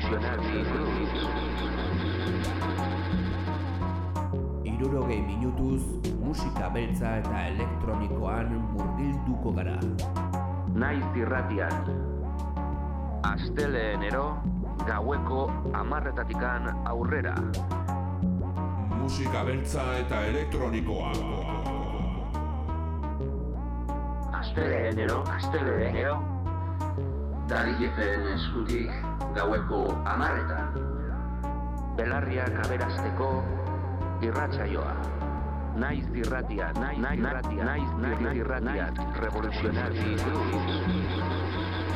Revolutionary Grooves. 60 minutuz musika beltza eta elektronikoan murgilduko gara. Naiz irratian. Asteleenero gaueko 10:00 aurrera. Musika beltza eta elektronikoa. Asteleenero. Darijefen eskutik gaueko 10:00. Belarriak aberasteko irratsaioa. Naiz irratia, Revolutionary Grooves.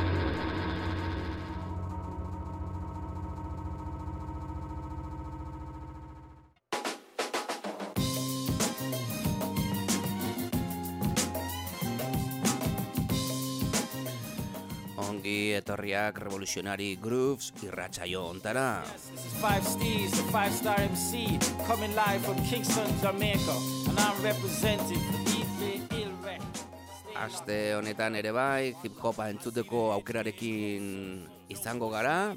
Ongi etorriak Revolutionary Grooves irratsaio hontara. This is 5 Steez, a 5-star MC, coming live from Kingston, Jamaica, and I'm representing DJ Ilrek. Aste honetan ere bai, hip-hopa entzuteko aukerarekin izango gara,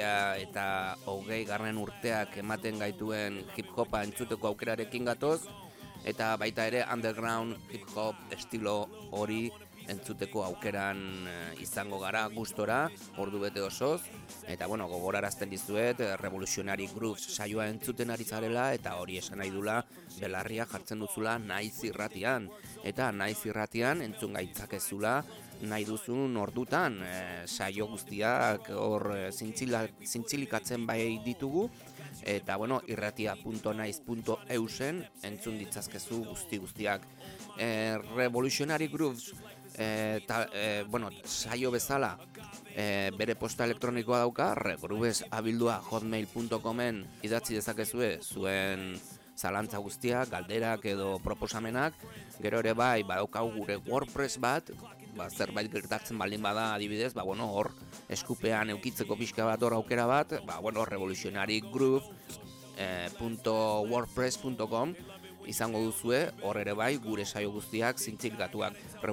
2020 urteak ematen gaituen hip-hopa entzuteko aukerarekin gatoz, eta baita ere underground hip-hop estilo hori entzuteko aukeran izango gara gustora, ordu bete osoz, eta gogorarazten dizuet Revolutionary Grooves saioa entzuten ari zarela, eta hori esan nahi dula belarria jartzen duzula Naiz irratian, eta Naiz irratian entzun gaitzakezula nahi duzun ordutan, saio guztiak hor zintzilikatzen bai ditugu, eta irratia.naiz.eusen entzun ditzazkezu guztiak. Revolutionary Grooves saio bezala bere posta elektronikoa dauka, regrooves@hotmail.comen idatzi dezakezue zuen zalantza guztiak, galderak edo proposamenak. Gero ere bai, badaukagu gure WordPress bat, zerbait gertatzen baldin bada adibidez, hor eskupean eukitzeko pixka bat hor aukera bat, revolutionarygroove.wordpress.com izango duzue, hor ere bai, gure saio guztiak zintzilikatuak.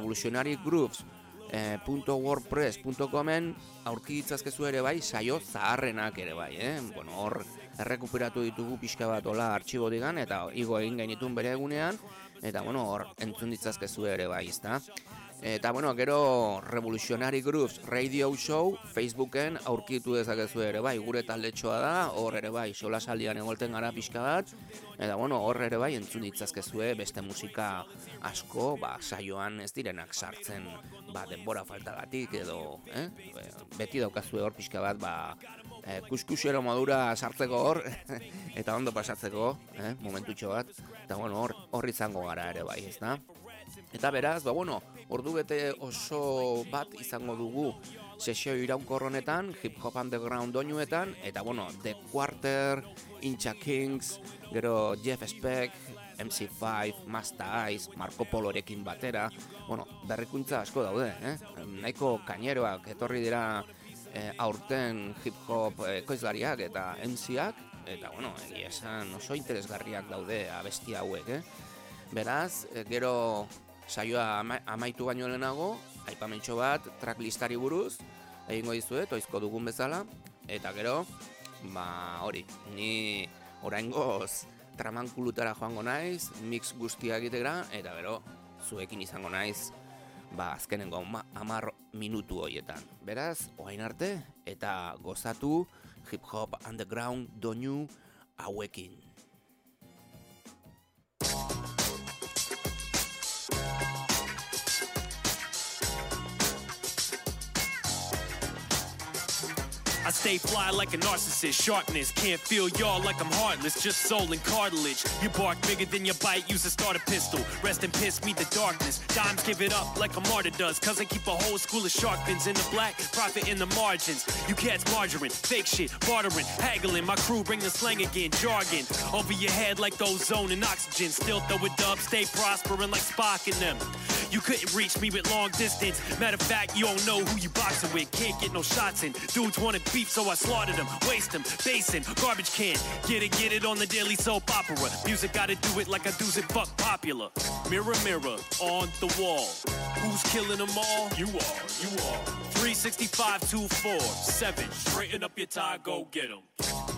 revolutionarygrooves.wordpress.comen aurki ditzazkezu ere bai, saio zaharrenak ere bai, hor errekuperatu ditugu pixka bat hola artxibo digan, eta igo egin gainitun bere egunean, eta hor entzun ditzazkezu ere bai, ezta? Eta gero Revolutionary Grooves Radio Show Facebooken aurkitu dezakezu ere bai, gure taldetxoa da, hor ere bai, solasaldian egolten gara pixka bat, eta hor ere bai entzun ditzazkezue beste musika asko, saioan ez direnak sartzen, denbora faltagatik edo, beti daukazue hor pixka bat, kuskusero modura sartzeko hor, eta ondo pasatzeko, momentutxo bat, eta hor izango gara ere bai, ez da? Eta beraz, ordu bete oso bat izango dugu sesio iraunkor honetan, hip-hop underground doinuetan, eta The Quarter, Incha Kings, gero Jeff Speck, MC5, Masta Ice, Marco Polorekin batera, berrikuntza asko daude, nahiko kaineroak etorri dira aurten hip-hop ekoizlariak eta MC-ak, eta egia esan oso interesgarriak daude abesti hauek, Beraz, gero saioa amaitu baino lehenago, aipamentxo bat tracklistari buruz egingo dizuet, oizko dugun bezala, eta gero, hori, ni oraingoz tramankulutara joango naiz, mix guztia egitera, eta gero, zuekin izango naiz, azkenengo 10 minutu horietan. Beraz, orain arte, eta gozatu hip-hop underground doinu hauekin. I stay fly like a narcissist, sharpness, can't feel y'all like I'm heartless, just soul and cartilage. You bark bigger than your bite, use a starter pistol, rest and piss, meet the darkness. Dimes give it up like a martyr does, cause I keep a whole school of shark fins in the black, profit in the margins. You cats margarine, fake shit, bartering, haggling, my crew bring the slang again, jargon. Over your head like ozone and oxygen, still throw it up, stay prospering like Spock in them. You couldn't reach me with long distance. Matter of fact, you don't know who you boxing with. Can't get no shots in. Dudes wanted beef, so I slaughtered them. Waste them, basin, garbage can. Get it on the daily soap opera. Music gotta do it like I do's it, fuck popular. Mirror, mirror, on the wall. Who's killing them all? You are, you are. 365, 247. Straighten up your tie, go get 'em.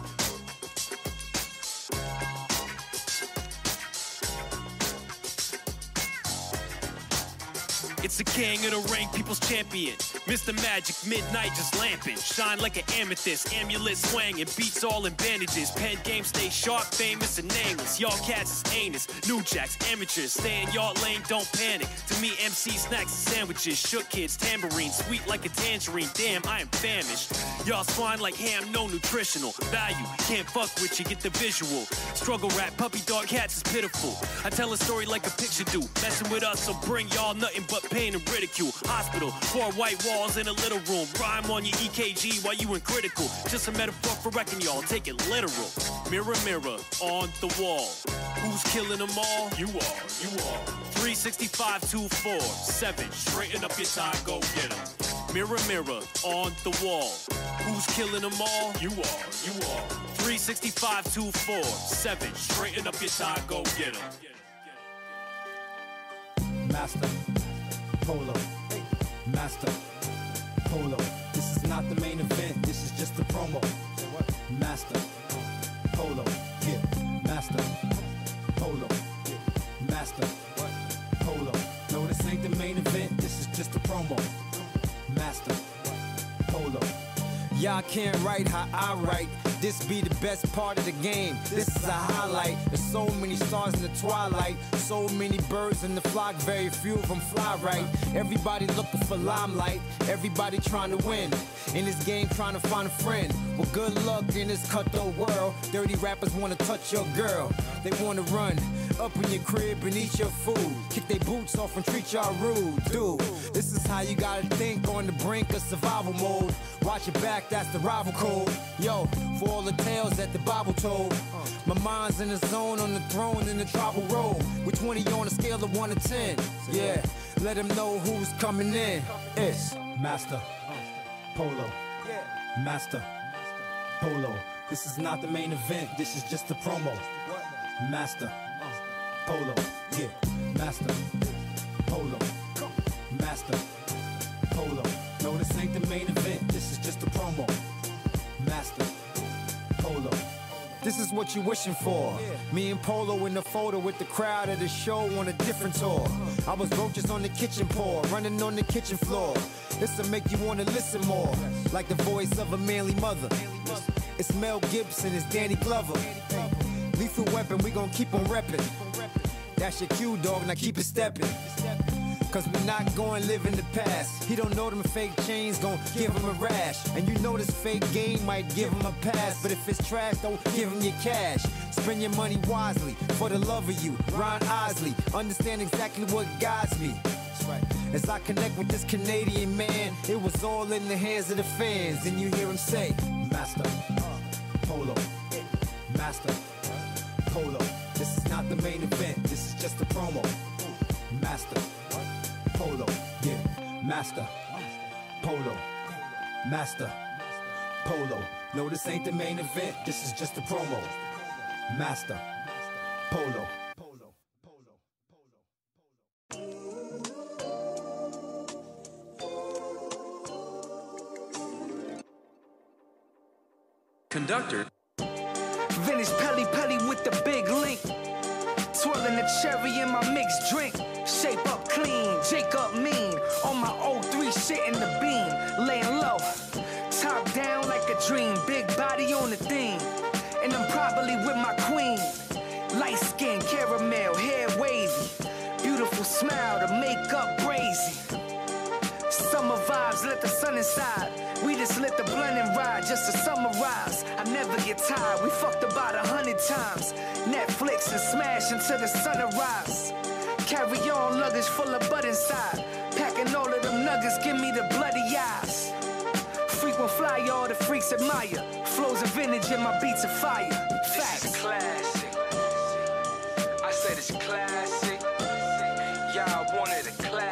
It's the king of the ring, people's champion. Mr. Magic, midnight just lamping. Shine like an amethyst, amulet swanging. Beats all in bandages. Pen game stay sharp, famous and nameless. Y'all cats is anus, new jacks, amateurs. Stay in y'all lane, don't panic. To me, MC snacks and sandwiches. Shook kids, tambourine, sweet like a tangerine. Damn, I am famished. Y'all swine like ham, no nutritional value. Can't fuck with you, get the visual. Struggle rap, puppy dog cats is pitiful. I tell a story like a picture do. Messing with us, so bring y'all nothing but pain and ridicule. Hospital, 4 white walls in a little room. Rhyme on your EKG while you in critical. Just a metaphor for wrecking y'all, take it literal. Mirror, mirror, on the wall. Who's killing them all? You are, you are. 365, 247. Straighten up your tie, go get 'em. Mirror, mirror, on the wall. Who's killing them all? You are, you are. 365, 247. Straighten up your tie, go get 'em. Master Polo, Master Polo. This is not the main event, this is just the promo. Master Polo, yeah. Master Polo, yeah. Master Polo. No, this ain't the main event, this is just the promo. Master Polo. Y'all can't write how I write. This be the best part of the game. This is a highlight. There's so many stars in the twilight. So many birds in the flock. Very few of them fly right. Everybody looking for limelight. Everybody trying to win. In this game trying to find a friend. Well, good luck in this cutthroat world. Dirty rappers want to touch your girl. They want to run up in your crib and eat your food. Kick their boots off and treat y'all rude. Dude, this is how you gotta think on the brink of survival mode. Watch your back, that's the rival code. Yo, for all the tales that the Bible told. My mind's in the zone on the throne in the tribal road. Which one of you on a scale of 1 to 10? Yeah, let them know who's coming in. It's Master Polo. Master Polo. This is not the main event, this is just the promo. Master Polo, yeah. Master Polo. Master Polo. No, this ain't the main event, this is just the promo. Master Polo. This is what you wishing for. Me and Polo in the photo with the crowd at the show on a different tour. I was roaches on the kitchen pour, running on the kitchen floor. This'll make you wanna listen more, like the voice of a manly mother. It's Mel Gibson, it's Danny Glover. Lethal Weapon, we gon' keep on reppin'. That's your cue, dog, now keep it steppin'. Cause we not going live in the past. He don't know them fake chains gon' give him a rash. And you know this fake game might give him a pass. But if it's trash, don't give him your cash. Spend your money wisely, for the love of you. Ron Isley, understand exactly what guides me. As I connect with this Canadian man, it was all in the hands of the fans. And you hear him say, Master Polo. Master Polo. This is not the main event, this is just a promo. Master Polo, yeah. Master Polo. Master Polo. No, this ain't the main event, this is just a promo. Master Polo. Conductor. Vintage Pelly Pelly with the big link. Twirling the cherry in my mixed drink. Shape up clean, Jacob mean. On my 03 shit in the beam. Laying low, top down like a dream. Big body on the theme. And I'm probably with my queen. Light skin, caramel, hair wavy. Beautiful smile, the makeup crazy. Summer vibes, let the sun inside. We just lit the blunt and ride, just to summarize. I never get tired, we fucked about 100 times. Netflix and smash until the sunrise. Carry on luggage full of butt inside. Packing all of them nuggets, give me the bloody eyes. Frequent flyer, all the freaks admire. Flows of vintage and my beats of fire. Facts. This is classic. I said it's classic. Y'all wanted a classic.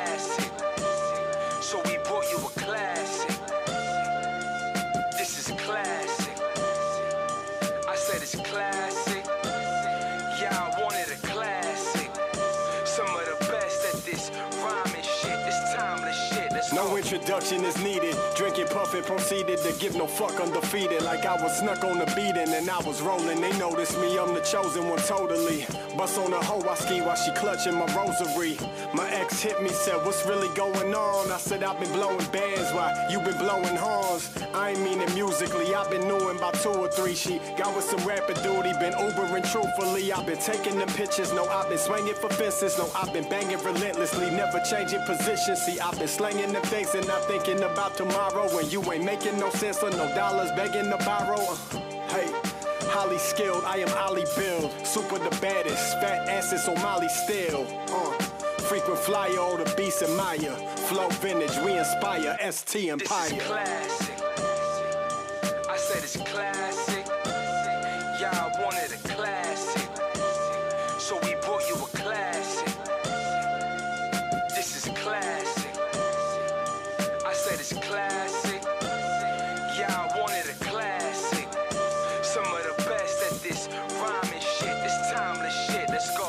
it's classic. Yeah, I wanted a classic. Some of the best at this rhyming shit, this timeless shit. Let's No go. introduction is needed. Drinking, puffing, proceeded to give no fuck, undefeated. Like I was snuck on the beating and I was rolling. They noticed me, I'm the chosen one totally. Bust on a hoe, I ski while she clutching my rosary. My ex hit me, said, what's really going on? I said, I've been blowing bands while you been blowing horns. I ain't mean it musically, I've been knowing about 2 or 3. She got with some rapper duty, been Ubering truthfully. I've been taking them pictures, no, I've been swinging for fences. No, I've been banging relentlessly, never changing position. See, I've been slinging the things and not thinking about tomorrow. When you ain't making no sense or no dollars begging to borrow. Hey, highly skilled, I am Ollie build. Super the baddest, fat asses Somali still. Frequent flyer, all the beast and Maya. Flow vintage, we inspire ST Empire. This is classic. I said it's classic. Yeah, I wanted a classic. So we brought you a classic. This is classic. I said it's classic. Yeah, I wanted a classic. Some of the best at this rhyming shit, this timeless shit. Let's go.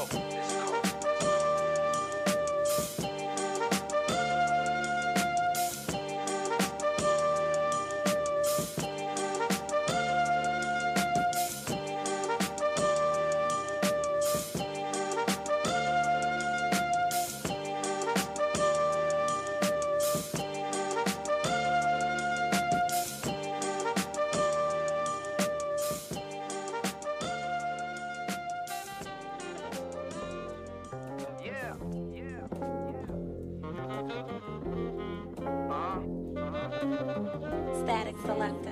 Static Selector.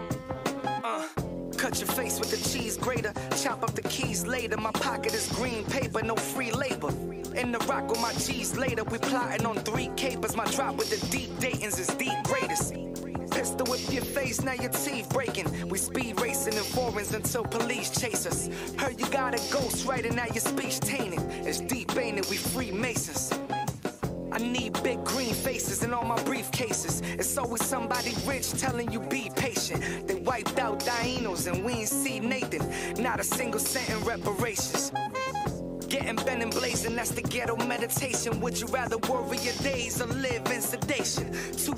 Cut your face with the cheese grater. Chop up the keys later. My pocket is green paper, no free labor. In the rock with my G's later. We plotting on 3 capers. My drop with the deep Dayton's is the greatest. Pistol whip your face, now your teeth breaking. We speed racing in foreigns until police chase us. Heard you got a ghost writing, now your speech tainted. It's deep, ain't it? We Freemasons. I need big green faces in all my briefcases. It's always somebody rich telling you be patient. They wiped out Dinos and we ain't see Nathan. Not a single cent in reparations. Getting bent and blazing, that's the ghetto meditation. Would you rather worry your days or live in sedation?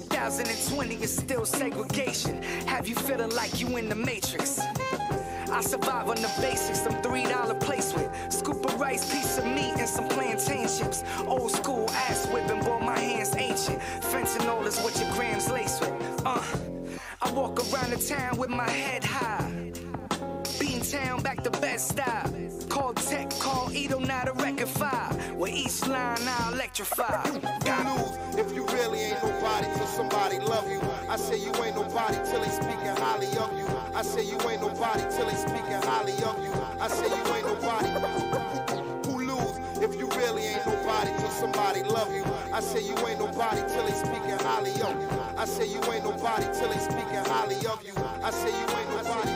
2020 is still segregation. Have you feeling like you in the Matrix? I survive on the basics, some $3 place with scoop of rice, piece of meat, and some plantain chips. Old school ass whipping, boy, my hands ancient. Fencing all is what your grams lace with. I walk around the town with my head high. Beantown back to Bed-Stuy. Call tech, call Edo, now to rectify. With each line I electrify. You lose if you really ain't nobody till somebody love you. I say you ain't nobody till they speaking highly of you. I say you ain't nobody till they speaking highly of you. I say you ain't nobody. Who lose if you really ain't nobody till somebody love you. I say you ain't nobody till they speaking highly of you. I say you ain't nobody till they speaking highly of you. I say you ain't nobody.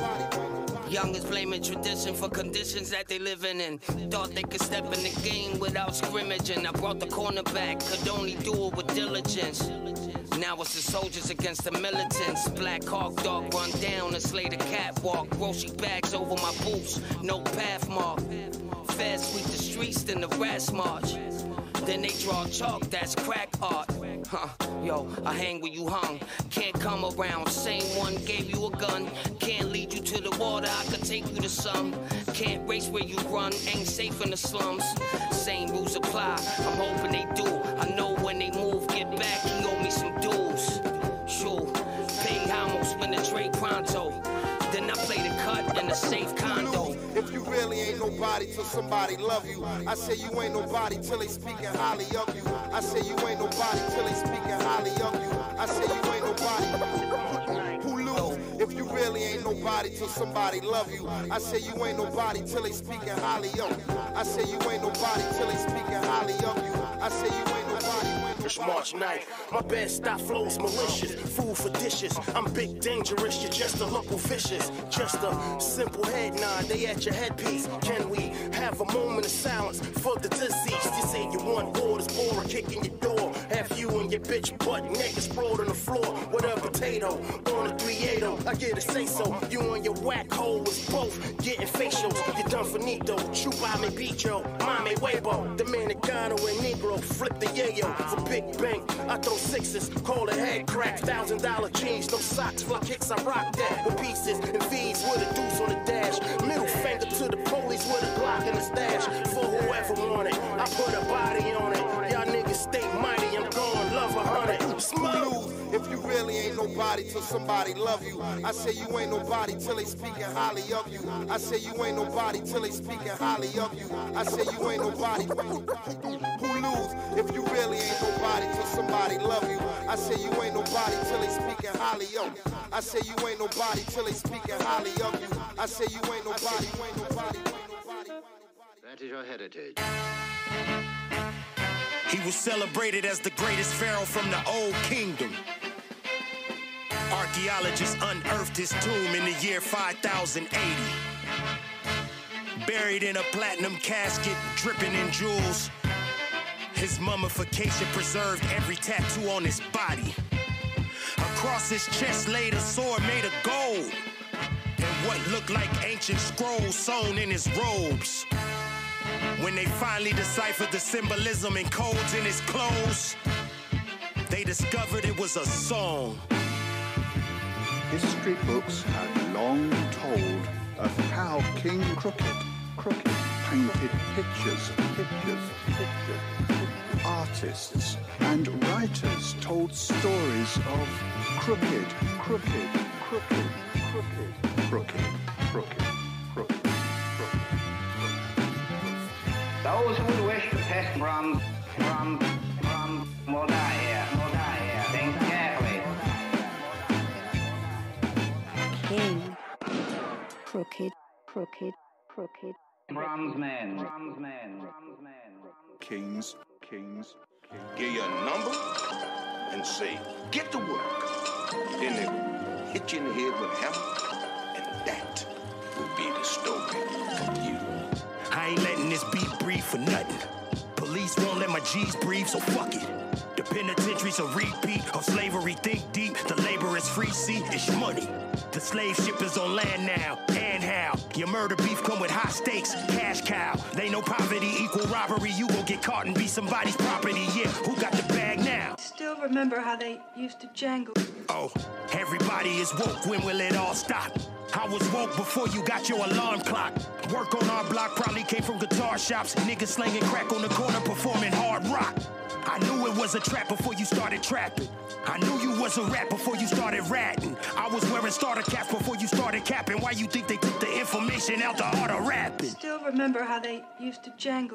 Youngers blaming tradition for conditions that they living in. Thought they could step in the game without scrimmaging. I brought the cornerback, could only do it with diligence. Now it's the soldiers against the militants. Black Hawk Dog run down and slay the catwalk. Grocery bags over my boots, no path mark. Feds sweep the streets, then the rats march. Then they draw chalk, that's crack art. Yo, I hang where you hung. Can't come around, same one gave you a gun. Can't lead you to the water, I could take you to some. Can't race where you run, ain't safe in the slums. Same rules apply, I'm hoping they do. I know when they move, get back, he owe me some dues. Sure, pay homos when the trade pronto. Then I play the cut in a safe condo. If you really ain't nobody till somebody love you. I say you ain't nobody till they speaking highly of you. I say you ain't nobody till they speaking highly of you. I say you ain't nobody. Who lose if you really ain't nobody till somebody love you. I say you ain't nobody till they speaking highly of you. I say you ain't nobody till they speaking highly of you. I say you ain't nobody. Push March 9th. My bed stop flows malicious. Food for dishes. I'm big dangerous. You're just a local vicious. Just a simple head nod. They at your headpiece. Can we have a moment of silence for the deceased? You say you want orders or a kick in your door. Have you and your bitch butt naked sprawled on the floor with a potato on a 380. I get a say so. You and your whack hole was both getting facials. You done finito. Chupame bicho. Mame huevo. Dominicano and Negro. Flip the yayo. For Big Bang, I throw sixes. Call it head crack. $1,000 jeans. No socks. Fly kicks. I rock that. With pieces and V's with a deuce on the dash. Middle finger to the police with a Glock in the stash. For whoever want it. I put a body on it. Y'all niggas stay mighty. I'm going love 100. Smooth. If you really ain't nobody till somebody love you. I say you ain't nobody till they speaking highly of you. I say you ain't nobody till they speaking highly of you. I say you ain't nobody. Who lose? If you really ain't nobody till somebody love you. I say you ain't nobody till they speaking highly of you. I say you ain't nobody till they speaking highly of you. I say you ain't nobody. That is your heritage. He was celebrated as the greatest pharaoh from the old kingdom. Archaeologists unearthed his tomb in the year 5080. Buried in a platinum casket, dripping in jewels. His mummification preserved every tattoo on his body. Across his chest laid a sword made of gold, and what looked like ancient scrolls sewn in his robes. When they finally deciphered the symbolism and codes in his clothes, they discovered it was a song. History books had long told of how King Crooked painted pictures. Artists and writers told stories of crooked. Those who would wish to test from will die here. Think carefully. King. Crooked. Bronze men. Kings. Give you a number and say, get to work. Then they will hit you in the head with a hammer, and that will be the story of you. I ain't letting this be brief for nothing. Police won't let my G's breathe, so fuck it. The penitentiary's a repeat of slavery. Think deep, the labor is free, see, it's money. The slave ship is on land now, and how? Your murder beef come with high stakes, cash cow. They know poverty equal robbery. You gon' get caught and be somebody's property, yeah. Who got the bag now? Still remember how they used to jangle. Oh, everybody is woke, when will it all stop? I was woke before you got your alarm clock. Work on our block probably came from guitar shops. Niggas slanging crack on the corner performing hard rock. I knew it was a trap before you started trapping. I knew you was a rat before you started ratting. I was wearing starter caps before you started capping. Why you think they took the information out the art of rapping? Still remember how they used to jangle.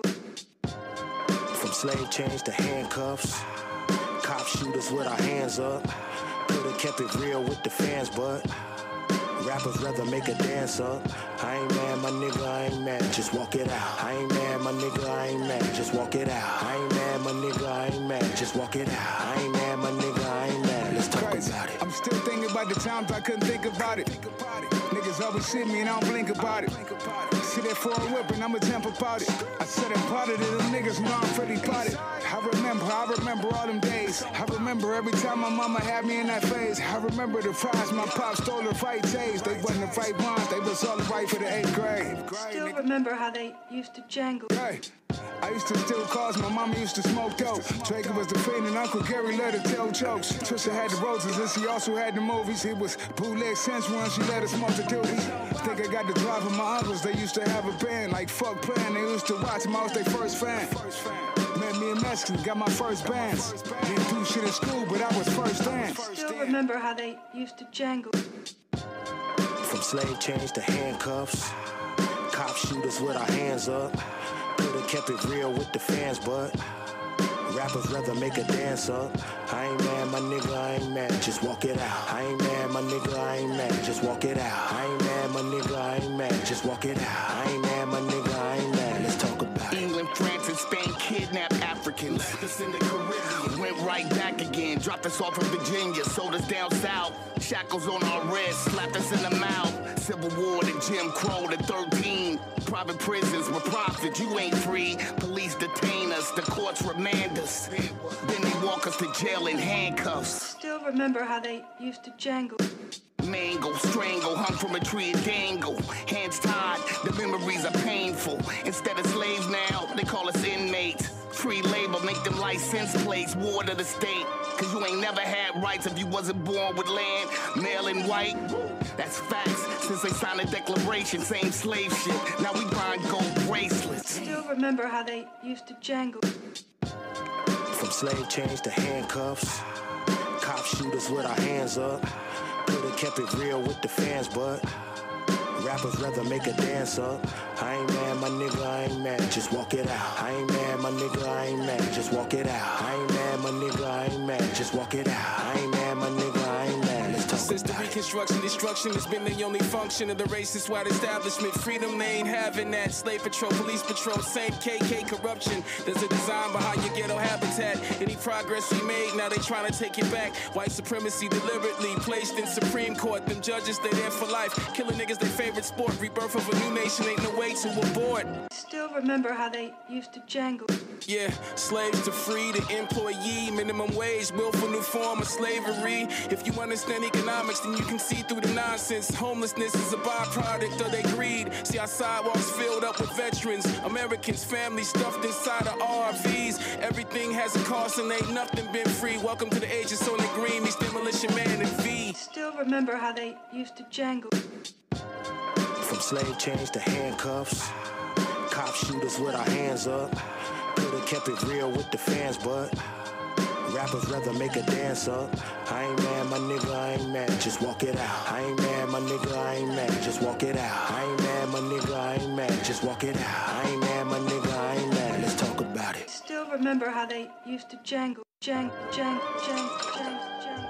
From slave chains to handcuffs, cop shooters with our hands up. Could've kept it real with the fans, but rappers rather make a dance up. I ain't mad, my nigga, I ain't mad. Just walk it out. I ain't mad, my nigga, I ain't mad. Just walk it out. I ain't mad, my nigga, I ain't mad. Just walk it out. I ain't mad, my nigga, I ain't mad. Let's talk about it. I'm still thinking about the times I couldn't think about it. Niggas always see me and I don't blink about it. See that foreign whip and I'm a temper about it. I said I'm part of it, them niggas know I'm pretty potted. I remember all them days. I remember every time my mama had me in that phase. I remember the fries my pop stole the right days. They wasn't the right ones, they was all right for the 8th grade. Still remember how they used to jangle. Hey. I used to steal cars, my mama used to smoke dope. Draker was the fiend and Uncle Gary let her tell jokes. Trisha had the roses and she also had the movies. He was bootleg sensual and she let her smoke the doobies. Think I got the drive of my uncles, they used to have a band. Like fuck playing, they used to watch him, I was their first fan. Met me in Mexican, got my first bands. Didn't do shit in school, but I was first dance. Still remember how they used to jangle. From slave chains to handcuffs, cop shooters with our hands up. Could've kept it real with the fans, but rappers rather make a dance up. I ain't mad, my nigga, I ain't mad. Just walk it out. I ain't mad, my nigga, I ain't mad. Just walk it out. I ain't mad, my nigga, I ain't mad. Just walk it out. I ain't mad, my nigga, I ain't mad. Let's talk about it. England, France, and Spain kidnapped Africans. Left us in the Caribbean. Went went right back again. Dropped us off in Virginia, sold us down south. Shackles on our wrists, slapped us in the mouth. Civil War to Jim Crow to 13. Private prisons were profit, you ain't free. Police detain us, the courts remand us. Then they walk us to jail in handcuffs. Still remember how they used to jangle. Mangle, strangle, hung from a tree and dangle. Hands tied, the memories are painful. Instead of slaves now, they call us inmates. Free labor, make them license plates, war to the state. Cause you ain't never had rights if you wasn't born with land, male and white. That's facts, since they signed a declaration, same slave shit. Now we buying gold bracelets. Still remember how they used to jangle. From slave chains to handcuffs, cop shooters with our hands up. Could've kept it real with the fans, but rappers rather make a dance up. I ain't mad, my nigga, I ain't mad, just walk it out. I ain't mad, my nigga, I ain't mad, just walk it out. I ain't mad, my nigga, I ain't mad, just walk it out. I ain't mad, my nigga, I ain't mad, let's talk Since the about it. Reconstruction, destruction has been the only function of the racist white establishment. Freedom, they ain't having that. Slave patrol, police patrol, same KK corruption. There's a design behind your ghetto habitat. Any progress we made, now they trying to take it back. White supremacy deliberately placed in Supreme Court. Them judges, they there for life. Killing niggas, their favorite sport. Rebirth of a new nation ain't no way to abort. Still remember how they used to jangle. Yeah, slaves to free, the employee, minimum wage, willful new form of slavery. If you understand economics, then you can see through the nonsense. Homelessness is a byproduct of their greed. See our sidewalks filled up with veterans, Americans, families stuffed inside of RVs. Everything has a cost and ain't nothing been free. Welcome to the age of Soylent Green, meets Demolition Man and V. Still remember how they used to jangle. From slave chains to handcuffs, cop shooters with our hands up. Could've kept it real with the fans, but rappers rather make a dance up. I ain't mad, my nigga, I ain't mad, just walk it out. I ain't mad, my nigga, I ain't mad, just walk it out. I ain't mad, my nigga, I ain't mad, just walk it out. I ain't mad, my nigga, I ain't mad, let's talk about it. Still remember how they used to jangle. Jangle, jangle, jangle, jangle, jangle.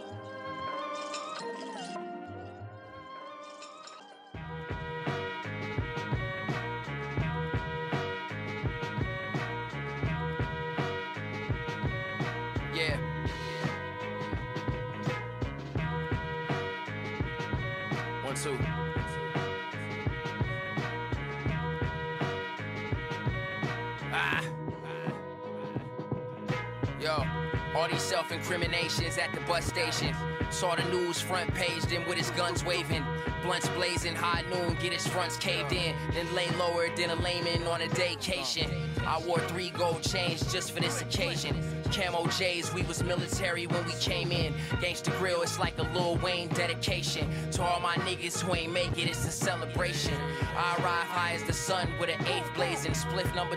Yeah. One, two. Yo, all these self-incriminations at the bus station. Saw the news front page, then with his guns waving. Blunts blazing, high noon, get his fronts caved in. Then lay lower than a layman on a vacation. I wore 3 gold chains just for this occasion. Camo J's, we was military when we came in. Gangsta Grill, it's like a Lil Wayne dedication. To all my niggas who ain't make it, it's a celebration. I arrive high as the sun with an 8th blazing. Spliff number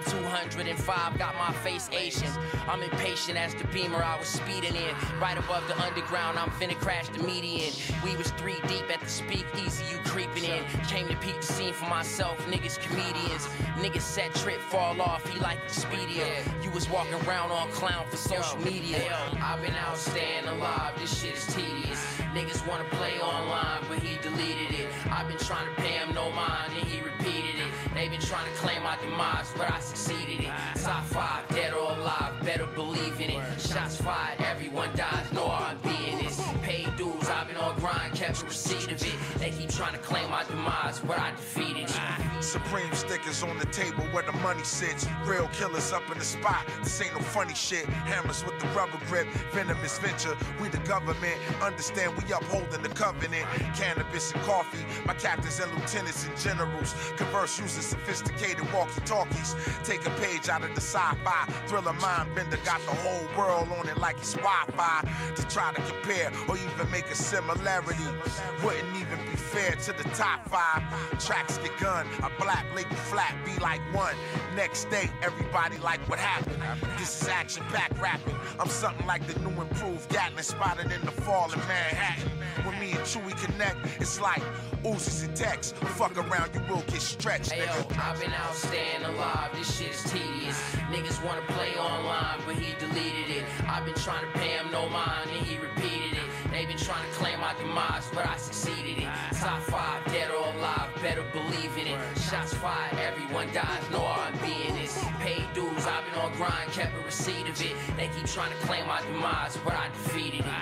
205, got my face Asian. I'm impatient as the Beamer I was speeding in. Right above the underground, I'm finna crash the median. We was 3 deep at the speakeasy, you creeping in. Came to peep the scene for myself, niggas comedians. Niggas set trip, fall off, he like Expedia. You was walking around on clown for social media. I've been out staying alive, this shit is tedious. Niggas wanna play online, but he deleted it. I've been trying to pay him no mind, and he repeated it. They been trying to claim my demise, but I succeeded it. Top 5, dead or alive, better believe in it. Shots fired, everyone dies, no R&B in this. Paid dues, I've been on grind, kept a receipt of it. They keep trying to claim my demise, but I defeated it. Supreme stickers on the table where the money sits. Real killers up in the spot, this ain't no funny shit. Hammers with the rubber grip, venomous venture. We the government, understand we upholding the covenant. Cannabis and coffee, my captains and lieutenants and generals converse using sophisticated walkie-talkies. Take a page out of the sci-fi thriller mind bender, got the whole world on it like it's Wi-Fi. To try to compare or even make a similarity wouldn't even be fair to the top 5. Tracks get gunned, a black label flat be like one. Next day, everybody like what happened. This is action-packed rapping. I'm something like the new improved Gatlin spotted in the fall in Manhattan. When me and Chewy connect, it's like oozes and texts. Fuck around, you will get stretched, nigga. Yo, I've been out staying alive, this shit is tedious. Niggas wanna play online, but he deleted it. I've been trying to pay him no mind, and he repeated it. They been trying to claim my demise, but I succeeded it. Top 5, dead or alive, better believe in it. Shots fired, everyone dies, no R&B in this. Paid dues, I've been on hard grind, kept a receipt of it. They keep trying to claim my demise, but I defeated it.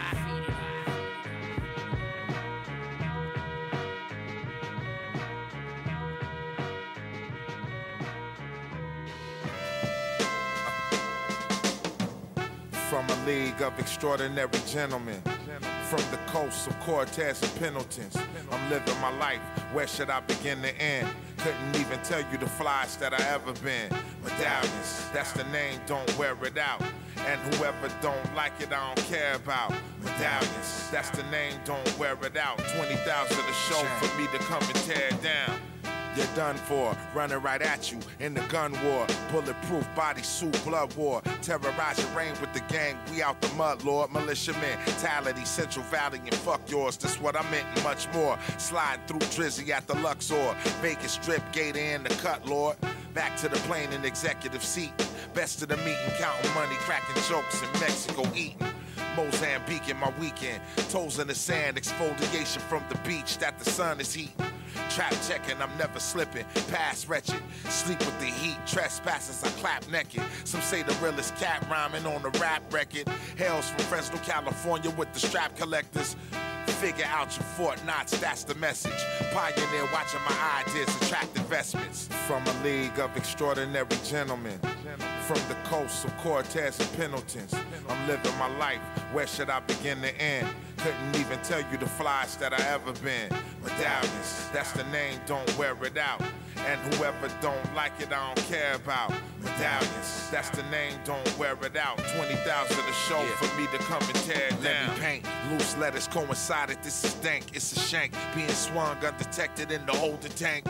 From a league of extraordinary gentlemen, from the coast of Cortez and Pendletons, I'm living my life. Where should I begin to end? Couldn't even tell you the flyest that I ever been. Medallions, that's the name, don't wear it out. And whoever don't like it, I don't care about. Medallions, that's the name, don't wear it out. 20,000 a show for me to come and tear it down. You're done for, running right at you in the gun war. Bulletproof bodysuit, blood war. Terrorize your reign with the gang, we out the mud, Lord. Militia mentality, Central Valley and fuck yours. That's what I meant and much more. Sliding through Drizzy at the Luxor. Vegas Strip, Gator in the cut, Lord. Back to the plane and executive seat. Best of the meeting, counting money, cracking jokes in Mexico, eating. Mozambique in my weekend. Toes in the sand, exfoliation from the beach that the sun is heating. Trap checking, I'm never slipping. Pass wretched, sleep with the heat. Trespassers, I clap naked. Some say the realest cat rhyming on the rap record. Hails from Fresno, California with the strap collectors. Figure out your Fort Knots, that's the message. Pioneer watching my ideas attract investments. From a league of extraordinary gentlemen, from the coast of Cortez and Pendletons, I'm living my life. Where should I begin to end? Couldn't even tell you the flyest that I ever been. Medallions, that's the name, don't wear it out. And whoever don't like it, I don't care about. Medallions, that's the name, don't wear it out. 20,000 a show for me to come and tear it down. Let me paint, loose letters coincided, this is dank, it's a shank. Being swung undetected in the holding tank.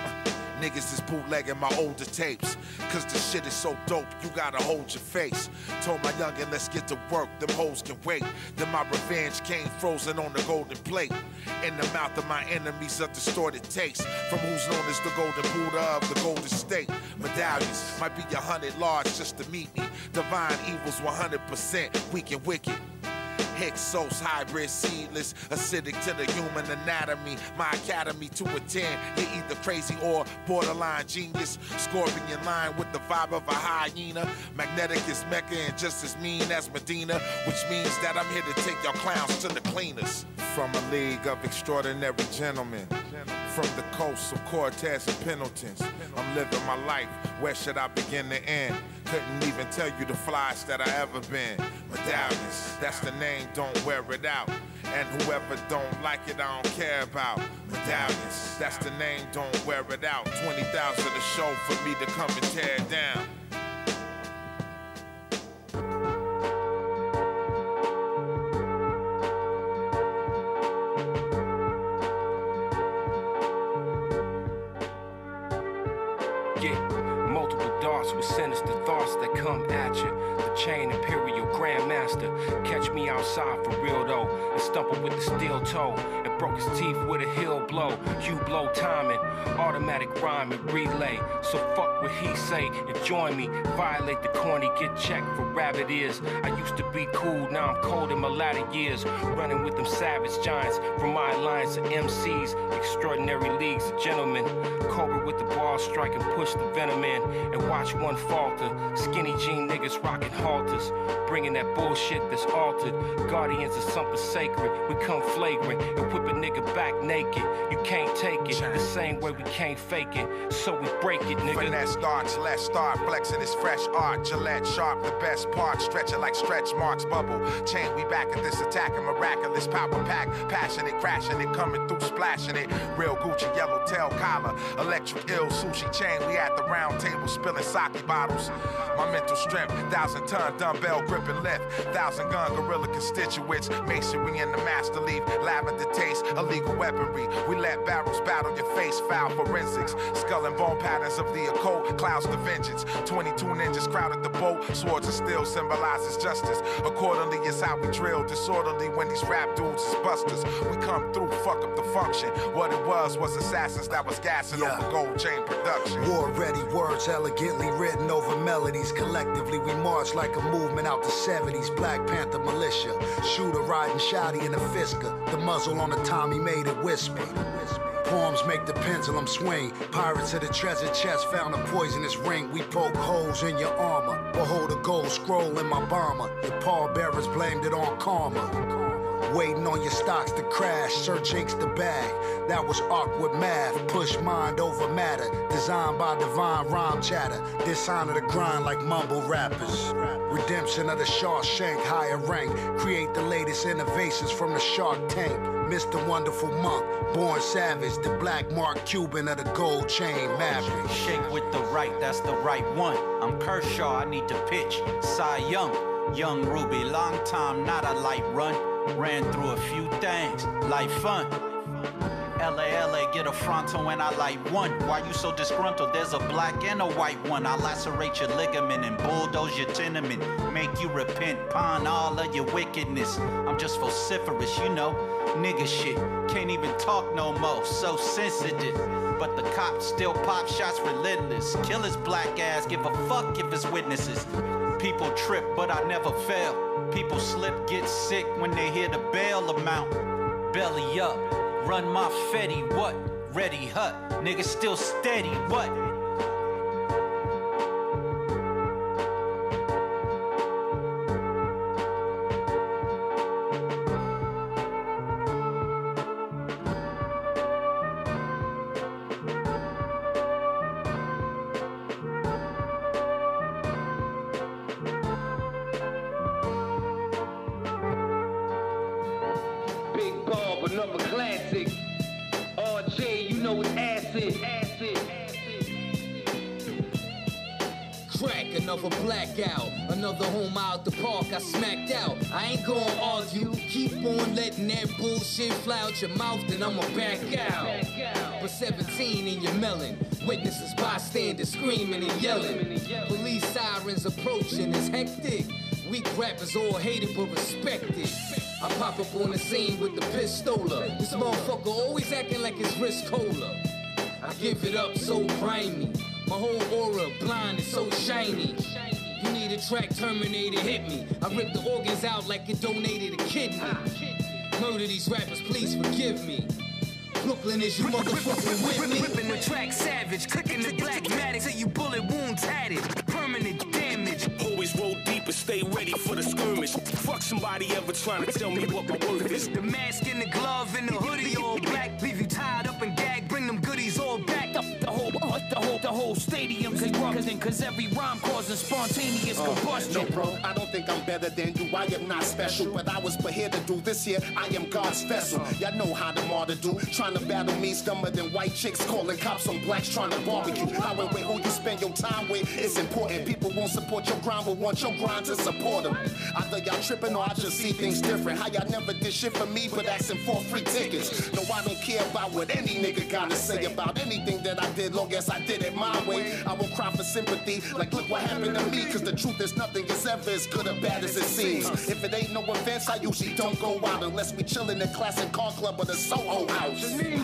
Niggas is bootlegging my older tapes. Cause the shit is so dope, you gotta hold your face. Told my youngin', let's get to work, them hoes can wait. Then my revenge came frozen on the golden plate. In the mouth of my enemies, a distorted taste. From who's known as the golden Buddha of the golden state. Medallions might be 100 large just to meet me. Divine evil's 100% weak and wicked. Hexos, hybrid, seedless, acidic to the human anatomy. My academy to a 10, you're either crazy or borderline genius. Scorpion line with the vibe of a hyena. Magnetic is Mecca and just as mean as Medina, which means that I'm here to take y'all clowns to the cleaners. From a league of extraordinary gentlemen, from the coast of Cortez and Pendletons, I'm living my life. Where should I begin to end? Couldn't even tell you the flyest that I ever been. Medallions, that's the name, don't wear it out. And whoever don't like it, I don't care about. Medallions, that's the name, don't wear it out. 20,000 a show for me to come and tear it down. With sinister thoughts that come at you. The chain imperial grandmaster. Catch me outside for real though. And stumbled with the steel toe. And broke his teeth with a heel blow. You blow timing. Automatic rhyming relay. So fuck what he say and join me. Violate the corny, get checked for rabbit ears. I used to be cool, now I'm cold in my latter years. Running with them savage giants from my alliance of MCs. Extraordinary leagues of gentlemen. Cobra with the ball strike and push the venom in. And watch one falter. Skinny jean niggas rocking halters. Bringing that bullshit that's altered. Guardians of something sacred. We come flagrant and whip a nigga back naked. You can't take it the same way we can't fake it. So we break it, nigga. Finesse starts, let's start flexing this fresh art. Gillette sharp, the best part. Stretching like stretch marks, bubble. Chain, we back at this attack. A miraculous power pack. Passionate, crashing it, coming through, splashing it. Real Gucci, yellow tail collar. Electric ill, sushi chain. We at the round table, spilling sake bottles. My mental strength, 1,000-ton dumbbell gripping lift. 1,000-gun gorilla constituents. Masonry in the master leaf. Lavender taste, illegal weaponry. We let barrels battle your face, foul forensics. Skull and bone patterns of the occult, clouds the vengeance. 22 ninjas crowded the boat. Swords of steel symbolizes justice. Accordingly, it's how we drill. Disorderly when these rap dudes is busters. We come through, fuck up the function. What it was assassins that was gassing over gold chain production. War ready words elegantly written over melodies. Collectively, we march like a movement out the 70s. Black Panther militia. Shooter riding shoddy in a Fisker. The muzzle on the Tommy made it whisper. poems make the pendulum swing. Pirates of the treasure chest found a poisonous ring. We poke holes in your armor. Behold a gold scroll in my bomber. The pallbearers blamed it on karma. Waiting on your stocks to crash, search inks the bag. That was awkward math, push mind over matter. Designed by divine rhyme chatter. Dishonor the grind like mumble rappers. Redemption of the Shawshank, higher rank. Create the latest innovations from the Shark Tank. Mr. Wonderful Monk, born savage. The black Mark Cuban of the gold chain maverick. Shake with the right, that's the right one. I'm Kershaw, I need to pitch. Cy Young, Young Ruby, long time, not a light run. Ran through a few things, like fun. LA, get a frontal when I light one. Why you so disgruntled? There's a black and a white one. I lacerate your ligament and bulldoze your tenement. Make you repent, pawn all of your wickedness. I'm just vociferous, you know. Nigga shit, can't even talk no more, so sensitive. But the cops still pop shots relentless. Kill his black ass, give a fuck if it's witnesses. People trip, but I never fail. People slip, get sick when they hear the bail amount. Belly up, run my Fetty, what? Ready hut, nigga still steady, what? Another classic. RJ, you know it's acid. Crack, another blackout. Another home out the park I smacked out. I ain't gonna argue. Keep on letting that bullshit fly out your mouth, then I'ma back out. But 17 in your melon. Witnesses, bystanders screaming and yelling. Police sirens approaching, it's hectic. Weak rappers all hated but respected. I pop up on the scene with the pistola. This motherfucker always acting like his wrist cola. I give it up so grimy. My whole aura blind is so shiny. You need a track Terminator, hit me. I rip the organs out like it donated a kidney. Murder these rappers, please forgive me. Brooklyn is you motherfucking with me. Ripping the track savage, clicking the black matic till you bullet wound tatted. Permanent damage. Always roll deep and stay ready for the skirmish. Fuck somebody ever trying to tell me what my worth is. The mask and the glove and the hoodie all black. Leave you tied up and gagged, bring them goodies all back. The whole stadium's erupting, cause every rhyme causes spontaneous combustion. No, bro, I don't think I'm better than you. I am not special, but I was put here to do this here. I am God's vessel. Y'all know how the martyr do. Trying to battle me, stummer than white chicks calling cops on blacks trying to barbecue. How and where who you spend your time with is important. People won't support your grind, but want your grind to support them. Either y'all tripping or I just see things different. How y'all never did shit for me, but asking for free tickets. No, I don't care about what any nigga gotta say about anything that I did, long as I did it my way. I will cry for sympathy, like look what happened to me. Cause the truth is nothing is ever as good or bad as it seems. If it ain't no events, I usually don't go out unless we chill in the classic car club or the Soho house.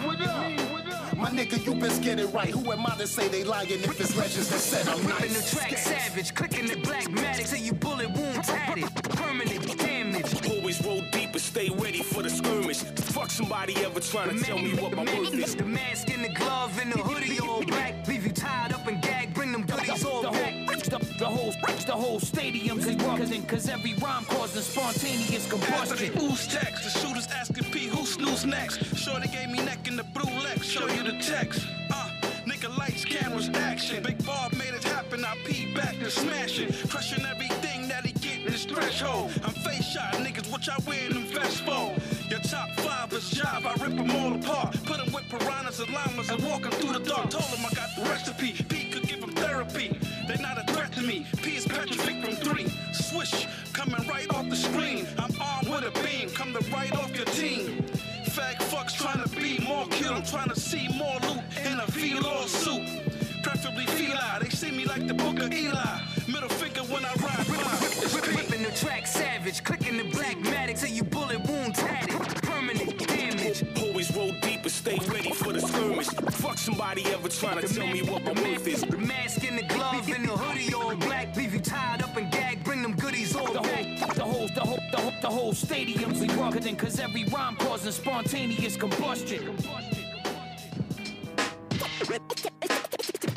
My nigga, you best get it right. Who am I to say they lying if it's legends that said I'm nice? Ripping the track savage, clicking the black matic till you bullet wound tatted. Permanent damage. Always roll deep and stay ready for the skirmish. Fuck somebody ever trying to tell me what my worth is. The mask and the glove and the hoodie all black. Leave you tied up and gagged, bring them goodies all back. The whole stadium's erupting, cause every rhyme causes spontaneous combustion. After the ooze text, the shooters asking P who snooze next. Shorty gave me neck in the blue Lex, show you the text. Nigga lights, cameras, action. Big Bob made it happen, I pee back to smash it. Crushing everything that he get in his threshold. I'm face shot, niggas, what y'all wearing them vests for? Your top 5 is job, I rip them all apart. Put them with piranhas and llamas and walking through the dark. Told him I got the recipe, P could give him therapy. They not a threat to me, P is petrific from 3. Swish, coming right off the screen. I'm armed with a beam, come to right off your team. Fag fucks trying to be more kill, I'm trying to see more loot in a V-Law suit. Preferably Feli, they see me like the Book of Eli. Middle finger when I ride by. Ripping the track savage, clicking the black matic till you bullet wound tatted. Permanent damage. Always roll deep and stay ready for the skirmish. Fuck somebody ever trying to tell me what my worth is. The mask and the glove and the hoodie all black. Leave you tied up and gagged, bring them goodies all back. The whole stadium's erupting, cause every rhyme causes spontaneous combustion.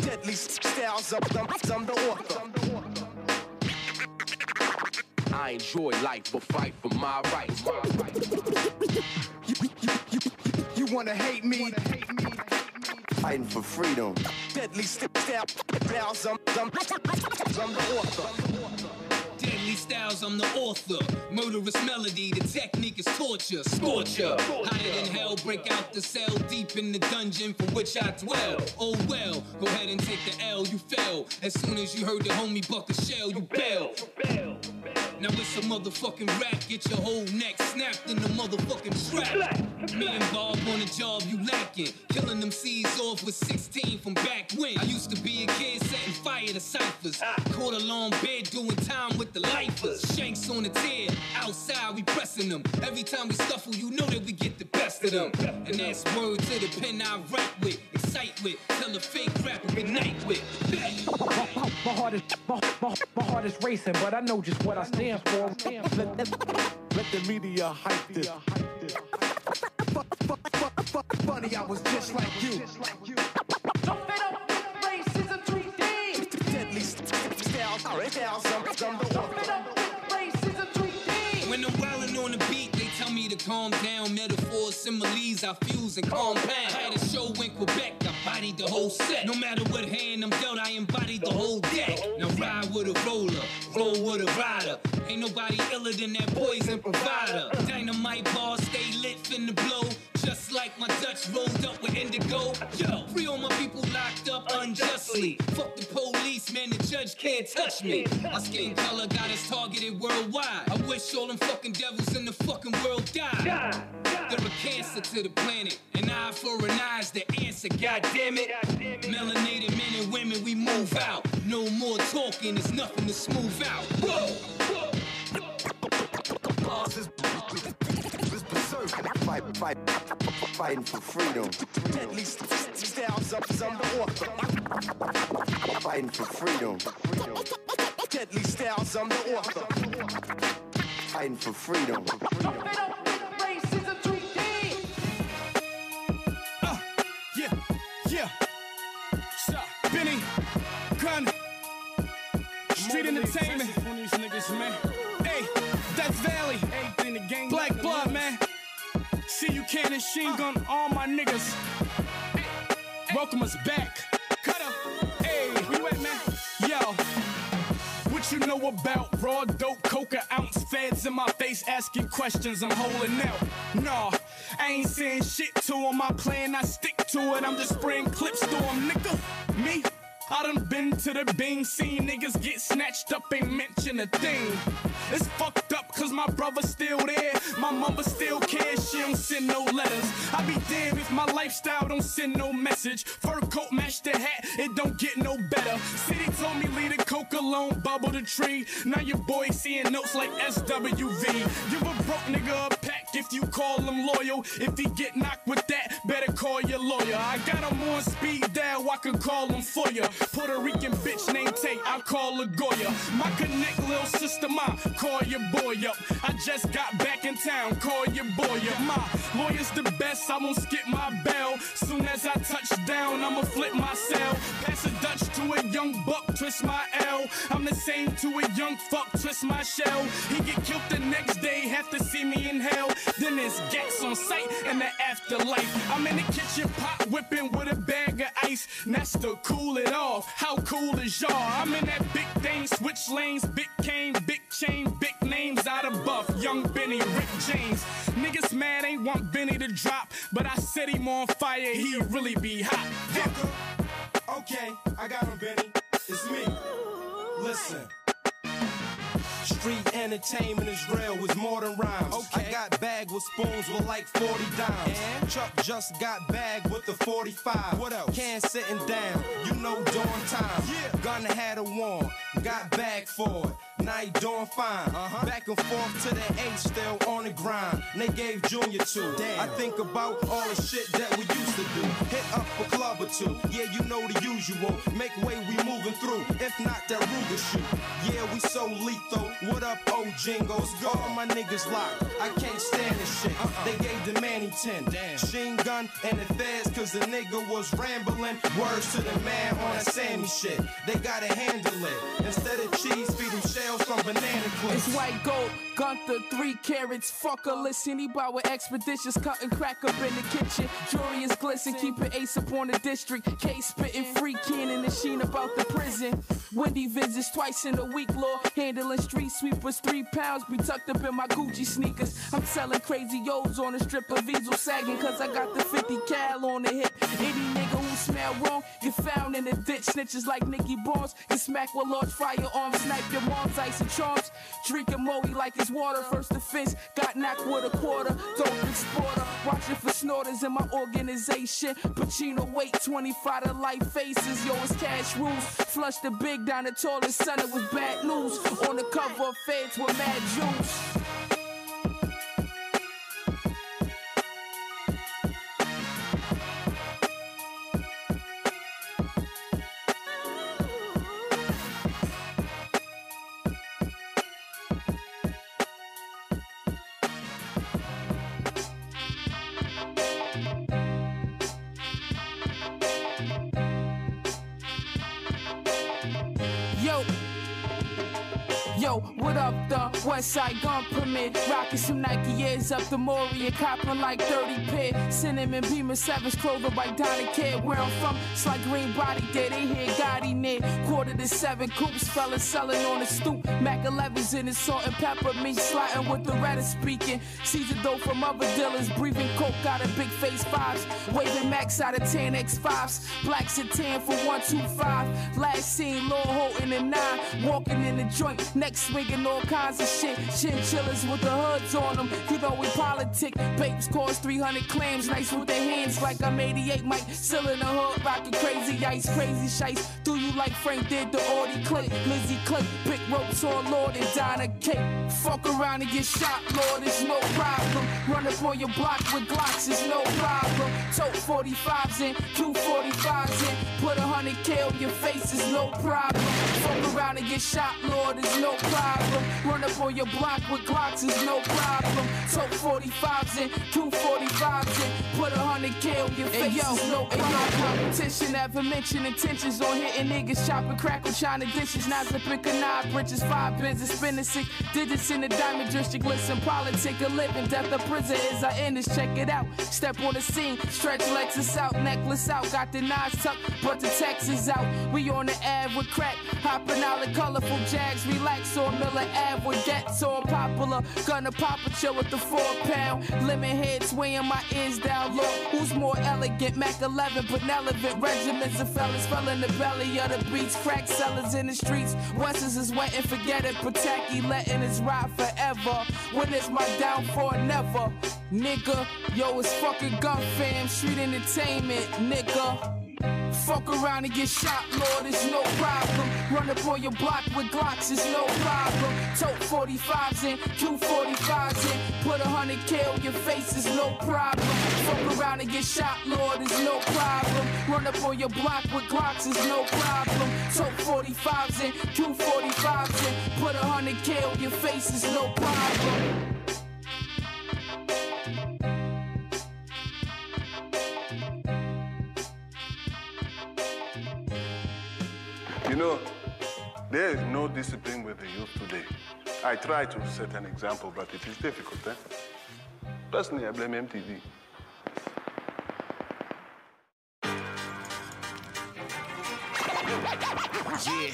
Deadly styles, I'm the author. I enjoy life, but fight for my rights. You wanna hate me? Fighting for freedom. Deadly styles, I'm the author. Deadly styles, I'm the author. Murderous melody, the technique is torture. Scorcher, hotter than hell, break out the cell deep in the dungeon from which I dwell. Oh well, go ahead and take the L, you fell. As soon as you heard the homie buck a shell, you bail. Now it's a motherfucking rap, get your whole neck snapped in the motherfucking trap. Me and Bob on the job, you lacking. Killing them C's off with 16 from back when. I used to be a kid setting fire to ciphers. Caught a long bed doing time with the lifers. Shanks on the tear, outside we pressing them. Every time we scuffle, you know that we get the best of them. And that's word to the pen I rap with, excite with, tell a fake rapper good night with. My heart is racing, but I know just what I stand for. Let the media hype this. Funny, I was just like you. Racism 3D. Deadly styles, I'm the author. When I'm wildin' on the beat, they tell me to calm down. Metaphors, similes, I fuse and compound. Had a show in Quebec, I bodied the whole set. No matter what hand I'm dealt, I embodied the whole deck. Now ride with a roller, roll with a rider. Ain't nobody iller than that poison provider. Dynamite bars stay lit, finna blow. Just like my Dutch rolled up with indigo. Yo, free all my people locked up unjustly. Fuck the police, man, the judge can't touch me. My skin color got us targeted worldwide. I wish all them fucking devils in the fucking world died. They're a cancer to the planet. An eye for an eye's the answer, goddammit. Melanated men and women, we move out. No more talking, there's nothing to smooth out. Whoa! Fighting for freedom. Deadly styles, I'm the author. Fighting for freedom. Deadly styles, I'm the author. Fighting for freedom. Yeah. Benny, Gun, Street Entertainment. Hey, that's Valley. Black Blood, man. See you can machine gun all my niggas. Welcome us back. Cut up. Hey, where you at, man? Yo. What you know about raw dope, coca ounce, feds in my face asking questions, I'm holding out. Nah, I ain't saying shit to them, my plan, I stick to it, I'm just spraying clips to them, nigga. Me? I done been to the Bing scene, niggas get snatched up, ain't mention a thing. It's fucked up cause my brother's still there, my mother still cares, she don't send no letters. I be damned if my lifestyle don't send no message. Fur coat match the hat, it don't get no better. City told me leave the coke alone, bubble the tree. Now your boy seeing notes like SWV. Give a broke nigga a pack if you call him loyal. If he get knocked with that, better call your lawyer. I got him on speed dial, I can call him for ya. Puerto Rican bitch named Tate, I call her Goya. My connect little sister, ma, call your boy up. I just got back in town, call your boy up. My lawyer's the best, I won't skip my bell. Soon as I touch down, I'ma flip my cell. Pass a Dutch to a young buck, twist my L. I'm the same to a young fuck, twist my shell. He get killed the next day, have to see me in hell. Then there's gas on sight in the afterlife. I'm in the kitchen pot whipping with a bag of ice. And that's to cool it off. How cool is y'all? I'm in that big thing, switch lanes, big cane, big chain, big names out of buff. Young Benny, Rick James. Niggas mad ain't want Benny to drop, but I set him on fire, he really be hot. Yeah. Okay, I got him, Benny. It's me. Listen. Street entertainment is real, was more than rhymes. Okay. I got bagged with spoons with like 40 dimes. And Chuck just got bagged with the 45. What else? Can sitting down, you know dawn time. Yeah. Gun had a warrant, got bagged for it. now he doing fine. Back and forth to the H, still on the grind. And they gave Junior 2. Damn. I think about all the shit that we used to do. Hit up a club or two, yeah, you know the usual. Make way, we moving through. If not, that Ruger shoot. Yeah, we so lethal. What up, old Jingles? All my niggas locked. I can't stand this shit. They gave the Manny 10. Machine gun and the feds, cause the nigga was rambling. Words to the man on that Sammy shit. They gotta handle it. Instead of cheese, feed them shells from banana clips. It's white gold, Gunther, 3 carats. Fuck a listen, he bout with expeditious. Cutting crack up in the kitchen. Jury is glisten, keeping ace up on the district. Case spitting free cannon and sheen about the prison. Wendy visits twice in a week, law. Handling street sweepers, 3 pounds. Be tucked up in my Gucci sneakers. I'm selling crazy O's on a strip of Easel sagging. Cause I got the 50 cal on the hip. Any nigga who smell wrong, get found in the ditch. Snitches like Nicky Barnes, get smacked with large firearms. Snipe your mom's ice and charms. Drinking Moe like it's water. First offense, got knocked with a quarter. Dope exporter, watching for snorters in my organization. Pacino weight 25 to life faces. Yo, it's cash rules. Flush the big down the toilet, son, it was bad news. On the cover of Feds with mad juice. Yo, what up, the West Side Gun Permit? Rockin' some Nike Airs up the Maury and coppin' like 30 pair. Cinnamon Beamer 7's clover by Donna Care. Where I'm from, it's like green body day. They hear Gotti near. 6:45 coops, fellas sellin' on the stoop. Mac 11's in the salt and pepper, me sliding with the red speaking. Caesar dough from other dealers, breathing coke out of big face 5s. Waving max out of 10 X5s. Blacks at 10 for 125. Last seen Lord Holton and 9. Walking in the joint, next swinging all kinds of shit. Chinchillas with the hoods on them. You know we politic. Babes cost 300 clams. Nice with their hands like I'm 88 Mike. Still in the hood, rocking crazy ice, crazy shice. Do you like Frank did the Audi Clay? Lizzie Clay, big ropes on Lord and Donna K. Fuck around and get shot, Lord, it's no problem. Run up on your block with Glocks, it's no problem. Tote 45s in, Q45s in. Put 100K on your face, it's no problem. Fuck around and get shot, Lord, it's no problem. Run up on your block with Glocks, it's no problem. Tote 45s in, Q45s in. Put 100K on your face, it's no problem. Competition ever mention intentions on hitting niggas, chopping crack with China dishes. Now to pick a 9 bridges, 5 business, spending 6 digits in the diamond district. Listen, politic a living, death of prison is our enders. Check it out. Step on the scene, stretch Lexus out, necklace out. Got the knives tucked, but the Texas out. We on the Ave with crack, hopping out the colorful Jags. Relax on Miller Ave with gets on popular. Gonna pop a chill with the 4 pound. Lemon heads weighing my ears down low. Who's more elegant? Mac 11, benevolent regiments of fellas fell in the belly of the beats. Crack sellers in the streets. Westers is wet and forget it. Pataki letting us ride forever. When it's my downfall, never. Nigga, yo, it's fucking gun fam. Street entertainment, nigga. Fuck around and get shot, Lord, it's no problem. Run up on your block with Glocks, it's no problem. Tote 45s in, Q45s in. Put 100K on your face, it's no problem. Fuck around and get shot, Lord, it's no problem. Run up on your block with Glocks, it's no problem. Tote 45s in, Q45s in. Put 100K on your face, it's no problem. You know, there is no discipline with the youth today. I try to set an example, but it is difficult, eh? Personally, I blame MTV. Yeah.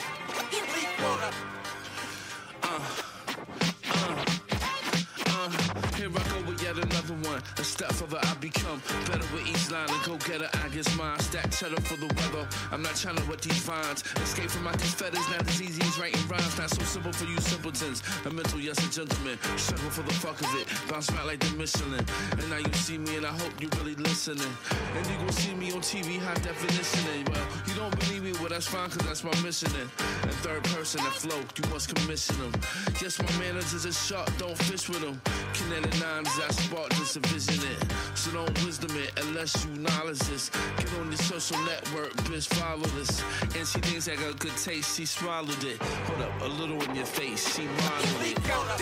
Here I go with yet another one. A step further I become better with each line. And go get it, I guess mine. Stack cheddar for the weather. I'm not trying to wet these vines. Escape from my these feathers. Not as easy as writing rhymes. Not so simple for you simpletons. A mental, yes, a gentleman. Struggle for the fuck of it. Bounce back like the Michelin. And now you see me and I hope you really listening. And you gon' see me on TV, high definition. Well, you don't believe me, what that's fine, cause that's my mission. And third person that flow, you must commission them. Yes, my managers are sharp, don't fish with them. Kinetic nines, I spark this and vision it. So don't wisdom it unless you knowledge this. Get on your social network, bitch, follow this. And she thinks I got good taste, she swallowed it. Hold up, a little in your face, she modeled it.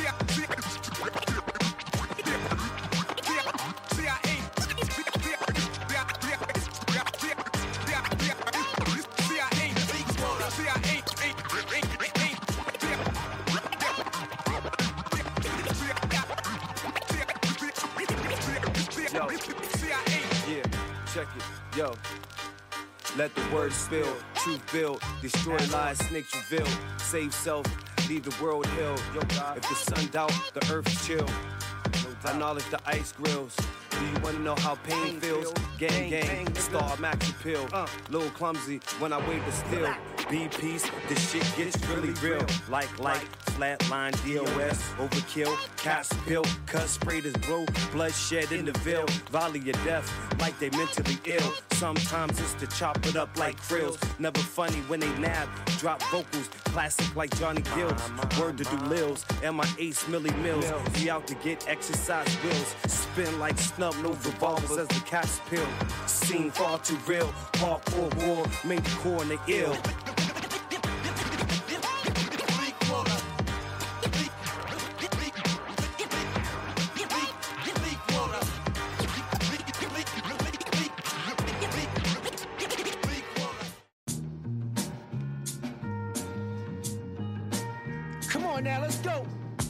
Check it, yo. Let the words spill, truth build, destroy lies, snakes reveal, save self, leave the world held. Yo, if the sun doubt, the earth chill. I knowledge the ice grills. Do you wanna know how pain feels? Gang, gang, star max appeal. Little clumsy when I wave the steel. Be peace, this shit gets really real. Like, flatline, DOS, overkill, cats pill, cut sprayed as blow, bloodshed in the veil, volley of death, like they mentally ill. Sometimes it's to chop it up like krills. Never funny when they nab, drop vocals, classic like Johnny Gill. Word to do lils, and my ace Millie Mills. Be out to get exercise wheels, spin like snub, no revolvers as the cats pill. Scene far too real, hardcore war, made the core and the ill. Come on now, let's go.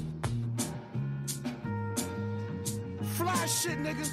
Fly shit, nigga.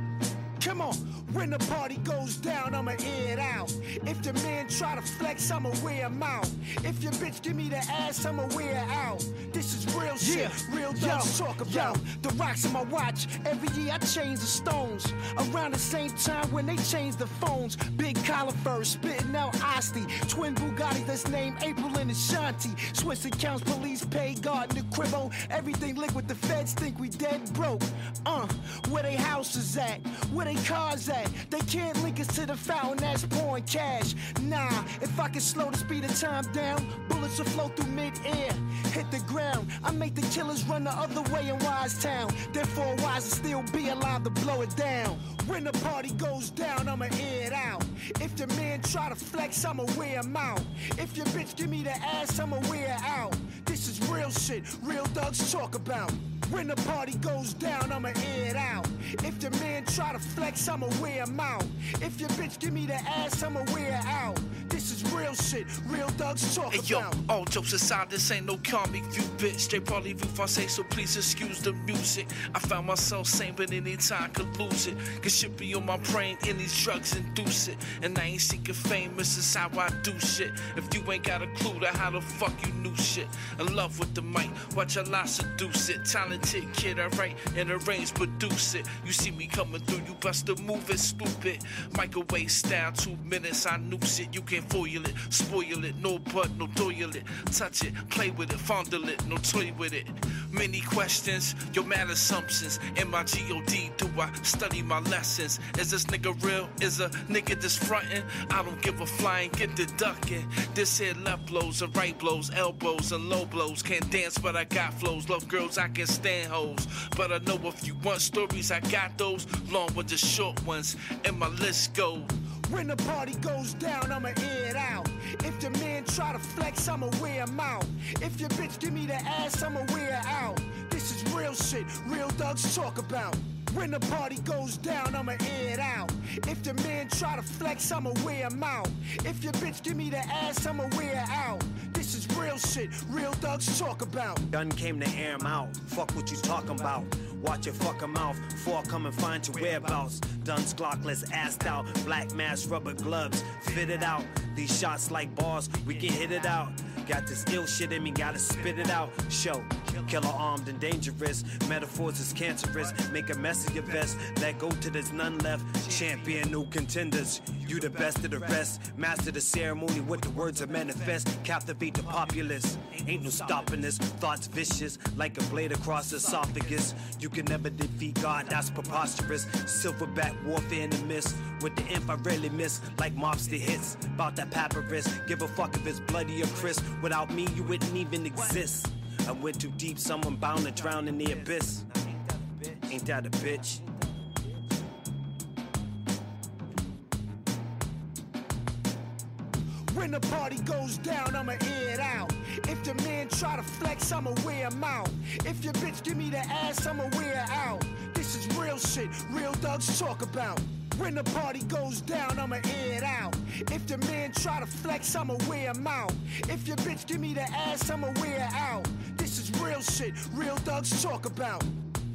Come on. When the party goes down, I'ma air it out. If the man try to flex, I'ma wear him out. If your bitch give me the ass, I'ma wear her out. This is real shit, real dogs talk about. The rocks in my watch, every year I change the stones. Around the same time when they change the phones. Big collar fur, spitting out Asti. Twin Bugatti that's named April and Ashanti. Swiss accounts, police pay, guard in the cribbo. Everything liquid, the feds think we dead broke. Where they houses at? Where they cars at? They can't link us to the fountain that's pouring cash. Nah, if I can slow the speed of time down, bullets will flow through mid-air, hit the ground. I make the killers run the other way in Wisetown. Therefore, wise to still be alive to blow it down. When the party goes down, I'ma air it out. If the man try to flex, I'ma wear him out. If your bitch give me the ass, I'ma wear her out. This is real shit, real thugs talk about. When the party goes down, I'ma air it out. If the man try to flex, I'ma wear him out. If your bitch give me the ass, I'ma wear her out. This is real shit, real thugs talk about. Yo, all jokes aside, this ain't no comic view, bitch. Straight party view if I say so, please excuse the music. I found myself sane, but anytime I could lose it. Cause shit be on my brain, and these drugs induce it. And I ain't seeking fame, this is how I do shit. If you ain't got a clue to how the fuck you knew shit. In love with the mic, watch a lot seduce it. Talented kid, I write and arrange, produce it. You see me coming through, you best to move it, stupid. Microwave style, 2 minutes, I noose it. You can't foil it, spoil it, no butt, no toilet. Touch it, play with it, fondle it, no toy with it. Many questions, your mad assumptions. In my G.O.D., do I study my lessons? Is this nigga real? Is a nigga just frontin'? I don't give a flying, get the ducking. This here left blows and right blows, elbows and low blows. Can't dance, but I got flows. Love girls, I can stand hoes. But I know if you want stories, I got those. Long ones and short ones, and my list goes. When the party goes down, I'ma air it out. If the man try to flex, I'ma wear him out. If your bitch give me the ass, I'ma wear her out. This is real shit, real thugs talk about. When the party goes down, I'ma air it out. If the man try to flex, I'ma wear him out. If your bitch give me the ass, I'ma wear her out. This is real shit, real thugs talk about. Done came to air him out. Fuck what you talking about. Watch your fucking mouth before I come and find your whereabouts. Duns glockless, assed out, black mask, rubber gloves, fit it out. These shots like bars, we can hit it out. Got this ill shit in me, gotta spit it out. Show, killer armed and dangerous. Metaphors is cancerous, make a mess of your vest. Let go till there's none left. Champion new contenders, you the best of the rest. Master the ceremony with the words of manifest. Captivate the populace, ain't no stopping this. Thoughts vicious, like a blade across the esophagus. You can never defeat God, that's preposterous. Silverback warfare in the mist. With the imp I rarely miss, like mobster hits. About that papyrus, give a fuck if it's bloody or crisp. Without me, you wouldn't even exist. I went too deep, someone bound to drown in the abyss. Ain't that a bitch? When the party goes down, I'ma air it out. If the man try to flex, I'ma wear him out. If your bitch give me the ass, I'ma wear her out. This is real shit, real thugs talk about. When the party goes down, I'ma air it out. If the man try to flex, I'ma wear him out. If your bitch give me the ass, I'ma wear her out. This is real shit, real thugs talk about.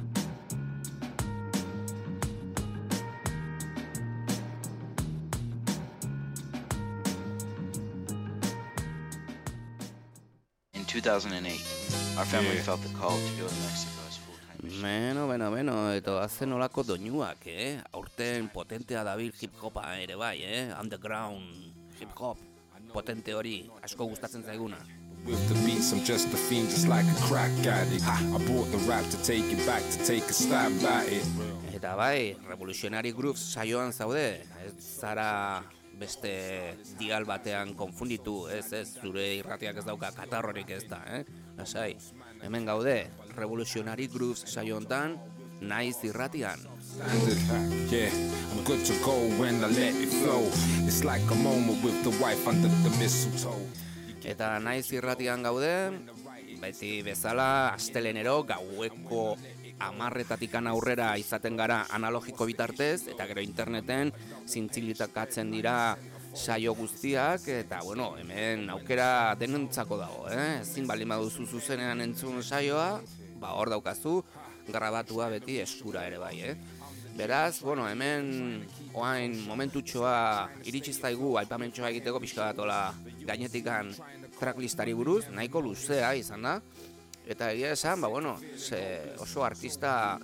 In 2008, our family felt the call to go to Mexico as full-time. Beno, eta azen olako doinuak, aurten potentea dabil hip-hopa ere bai, underground hip-hop, potente hori, asko gustatzen zaiguna. With the beats, I'm just a fiend, just like a crack addict. I bought the rap to take it back, to take a stab at it. Eta bai, Revolutionary Grooves saioan zaude, ez zara beste dial batean konfunditu, ez zure irratiak ez dauka katarrorik ez da, lasai, hemen gaude, Revolutionary Grooves saio hontan, naiz irratian. Yeah, I'm good to go when I let it flow. It's like a moment with the wife under the mistletoe. Eta naiz irratian gaude, beti bezala, astelenero gaueko 10:00 aurrera izaten gara analogiko bitartez, eta gero interneten zintzilitakatzen dira saio guztiak, eta bueno, hemen aukera denentzako dago, ezin baldin baduzu zuzenean entzun saioa, hor daukazu, grabatua beti eskura ere bai, Beraz, bueno, hemen oain momentutxoa iritsi zaigu aipamentxoa egiteko pixka batola gainetikan tracklistari buruz, nahiko luzea izan da. Eta egia esan, oso artista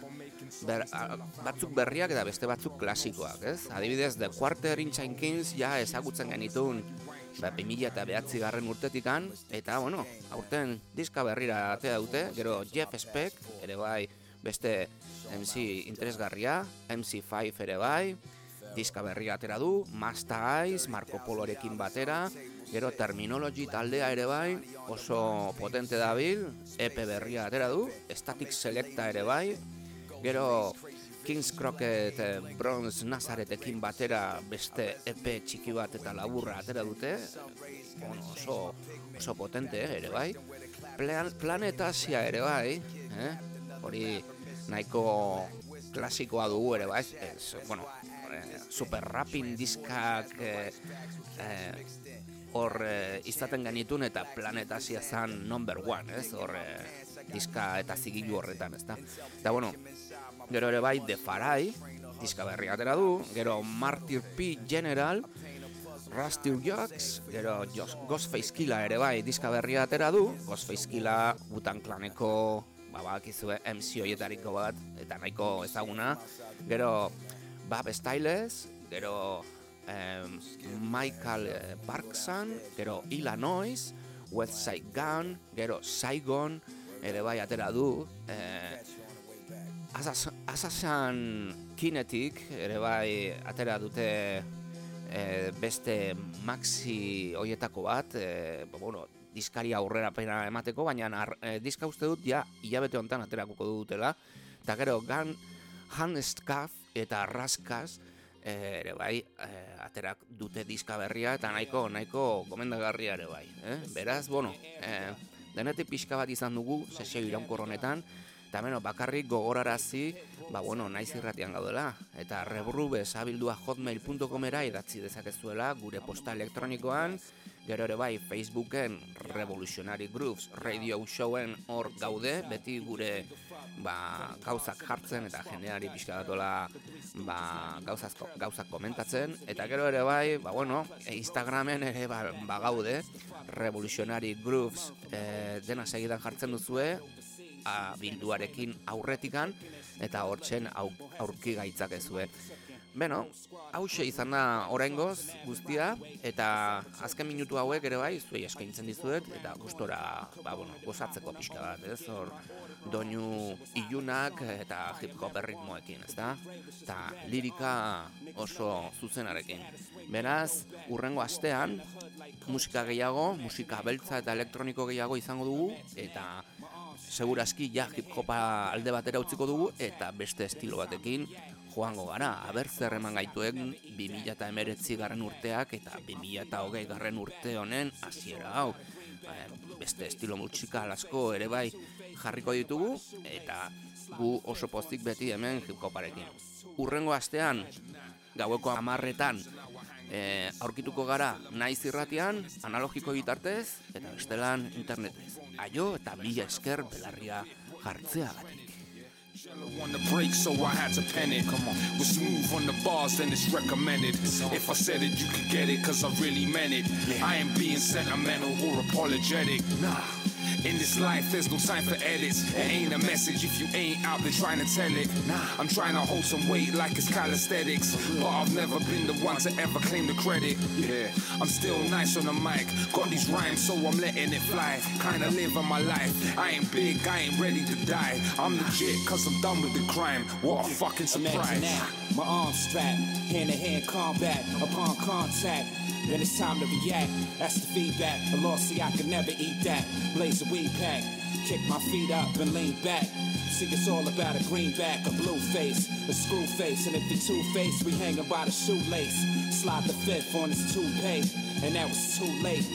batzuk berriak eta beste batzuk klasikoak, ez? Adibidez, The Quarter Inch Kings ja ezagutzen genitun 2009 urtetikan, eta, aurten diska berrira atea dute, gero Jeff Speck, ere bai, beste MC interesgarria, MC5 ere bai, diska berria atera du, Masta Ice, Marco Polorekin batera, gero Terminology taldea ere bai, oso potente dabil, EP berria atera du, Static Selecta ere bai, gero Kings Crockett, Bronze Nazaretekin batera beste EP txiki bat eta laburra atera dute, oso potente ere bai, Planet Asia ere bai, hori nahiko klasikoa dugu ere bai, super rapping diskak hor izaten genitun eta Planet Asia zan #1, hor diska eta zigilu horretan, ezta. Eta gero ere bai The Farai, diska berri atera du, gero Martyr P. General, Rusty Jocks, gero Ghostface Killah ere bai diska berri atera du, Ghostface Killah Wu-Tang Claneko bakizue MC hoietariko bat, eta nahiko ezaguna, gero Bob Styles, gero Michael Parkson, gero Illinois, West Side Gun, gero Saigon, ere bai atera du, Assassin Kinetic, ere bai atera dute beste maxi hoietako bat, diskari aurrera pena emateko, baina diska uste dut ja hilabete hontan aterakuko dutela, eta gero Handskaff eta Raskas ere bai aterak dute diska berria eta nahiko gomendagarria ere bai, beraz, denetik pixka bat izan dugu sesio iraunkor honetan, eta bakarrik gogorarazi, naiz irratian gaudela, eta rebrubes@hotmail.comera idatzi dezakezuela gure posta elektronikoan, gero ere bai Facebooken Revolutionary Grooves radio showen hor gaude, beti gure gauzak jartzen eta jendeari pixka datola gauzak komentatzen, eta gero ere bai, Instagramen ere gaude, Revolutionary Grooves dena segidan jartzen duzue, bilduarekin aurretikan, eta hortzen aurki gaitzakezue. Beno, hauxe izan da oraingoz guztia, eta azken minutu hauek ere bai, zuei eskaintzen dizuet, eta gustora, gozatzeko pixka bat, ez? Hor, doinu ilunak eta hip-hop erritmoekin, ezta? Eta lirika oso zuzenarekin. Beraz, urrengo astean, musika gehiago, musika beltza eta elektroniko gehiago izango dugu, eta segurazki ja hip-hopa alde batera utziko dugu, eta beste estilo batekin joango gara, aber zer eman gaituen 2019 garren urteak eta 2020 garren urte honen hasiera hau. Beste estilo musikal asko ere bai jarriko ditugu, eta gu oso pozik beti hemen hip-hoparekin. Urrengo astean, gaueko 10:00 aurkituko gara Naiz irratian, analogiko bitartez, eta bestelan internetez. Aio eta mila esker belarria jartzeagatik. On the break, so I had to pen it. Come on, we're smooth on the bars, then it's recommended. If I said it, you could get it, cause I really meant it. I ain't being sentimental or apologetic. Nah. In this life, there's no time for edits. It ain't a message if you ain't out there trying to tell it. I'm trying to hold some weight like it's calisthenics, but I've never been the one to ever claim the credit. Yeah, I'm still nice on the mic. Got these rhymes, so I'm letting it fly. Kinda living my life. I ain't big, I ain't ready to die. I'm legit, cause I'm done with the crime. What a fucking surprise. Now, my arms strapped, hand-to-hand combat. Upon contact, then it's time to react. That's the feedback. A loss, see, I could never eat that. Blaze a weed pack, kick my feet up and lean back. See, it's all about a greenback, a blue face, a screw face. And if you're two-faced, we hanging by the shoelace. Slide the fifth on his toupee, and that was too late.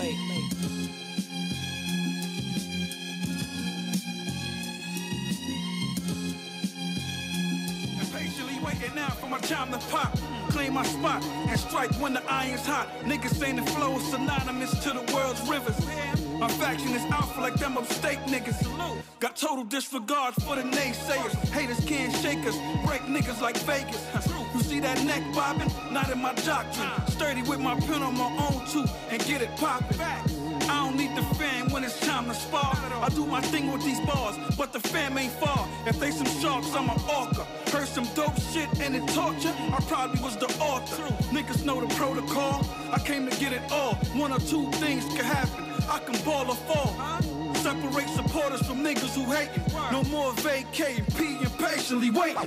Patiently waiting now for my time to pop. Claim my spot and strike when the iron's hot. Niggas saying the flow is synonymous to the world's rivers. My faction is alpha like them upstate niggas. Got total disregard for the naysayers. Haters can't shake us, break niggas like Vegas. You see that neck bobbing? Not in my doctrine. Sturdy with my pen on my own too and get it poppin'. I don't need the fam when it's time to spar. I do my thing with these bars, but the fam ain't far. If they some sharks, I'm an orca. Heard some dope shit and it torture, I probably was the author. Niggas know the protocol, I came to get it all. One or two things could happen, I can ball or fall. Separate supporters from niggas who hate. No more vacating, P impatiently waiting.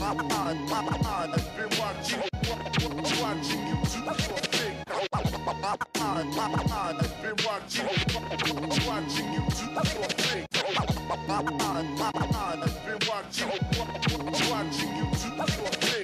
Watching you do your thing. Been watching you do your thing. Been watching you do your thing.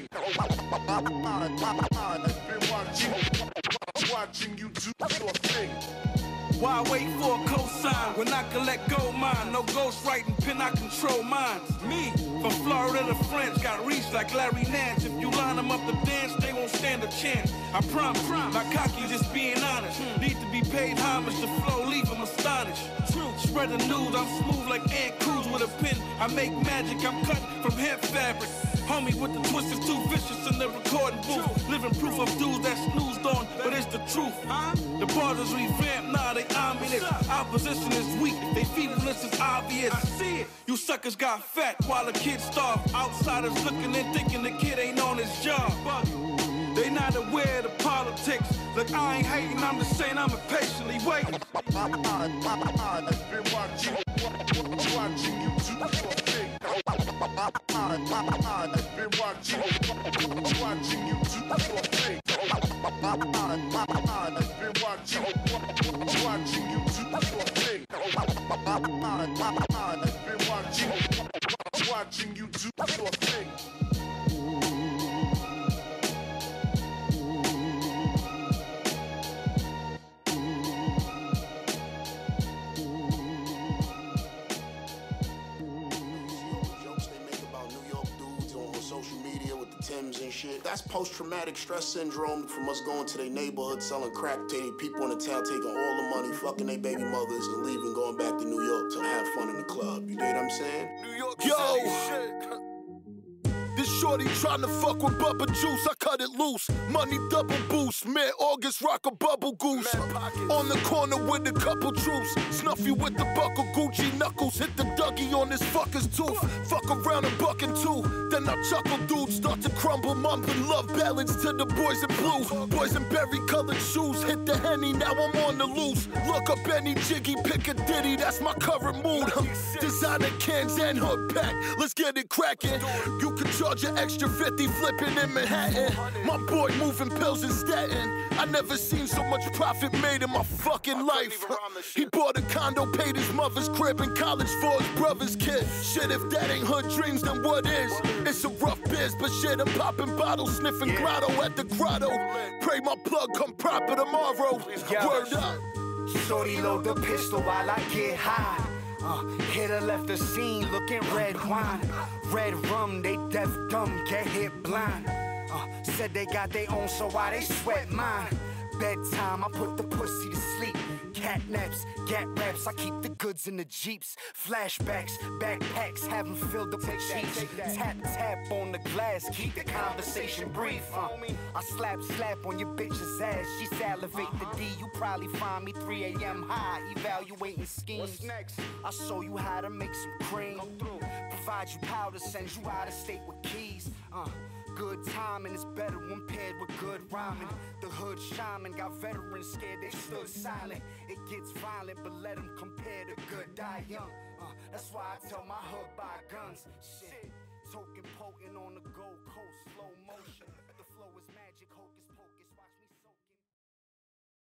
Been watching you do your thing. Why wait for a cosign when I can let go mine? No ghostwriting pen, I control minds. Me, from Florida to France, got reach like Larry Nance. If you line them up to dance, they won't stand a chance. I promise, not cocky, just being honest. Need to be paid homage to flow, leave them astonished. Spread the news, I'm smooth like Ant Cruz with a pen. I make magic, I'm cut from hemp fabric. Homie with the twist is too vicious in the recording booth. Living proof of dudes that snoozed on, but it's the truth. The bars is revamped, nah, they ominous. Opposition is weak, they feebleness is obvious. I see it. You suckers got fat while the kids starve. Outsiders looking and thinking the kid ain't on his job. They not aware of the politics. Look, I ain't hating, I'm just saying I'm impatiently waiting. Been watching you do your thing. Been watching you do your thing. Been watching you do your thing. Been watching you do your thing. Tims and shit. That's post-traumatic stress syndrome from us going to their neighborhood, selling crack to their people in the town, taking all the money, fucking their baby mothers, and leaving, going back to New York to have fun in the club. You know what I'm saying? New York, yo! This shorty tryna fuck with Bubba Juice, I cut it loose. Money double boost, mid-August rock a bubble goose. On the corner with a couple troops, snuffy with the buckle, Gucci knuckles, hit the Dougie on this fucker's tooth. Fuck around and buck in two, then I chuckle dudes, start to crumble, mumbling love ballads to the boys in blue. Boys in berry colored shoes, hit the Henny, now I'm on the loose. Look up any jiggy, pick a ditty, that's my current mood. Designer cans and hood pack, let's get it cracking. You can charge an extra 50 flipping in Manhattan. My boy moving pills in Staten. I never seen so much profit made in my fucking life. He bought a condo, paid his mother's crib in college for his brother's kid. Shit, if that ain't hood dreams, then what is? It's a rough biz, but shit, I'm popping bottles, sniffing grotto at the grotto. Pray my plug come proper tomorrow. Word up. Shorty load the pistol while I get high. Hit her left the scene looking red wine. Red rum, they deaf dumb, get hit blind. Said they got their own, so why they sweat mine? Bedtime, I put the pussy to sleep. Catnaps, gat raps, I keep the goods in the Jeeps. Flashbacks, backpacks, have them filled up with cheeks. Tap, tap on the glass, keep the conversation brief. I slap on your bitch's ass, she salivate the D. You probably find me 3 a.m. high, evaluating schemes. What's next? I show you how to make some cream. Provide you powder, send you out of state with keys. Good timing is better when paired with good rhyming. The hood shaman got veterans scared, they stood silent. It gets violent, but let them compare the good die young. That's why I tell my hood buy guns. Shit, token potent on the Gold Coast, slow motion.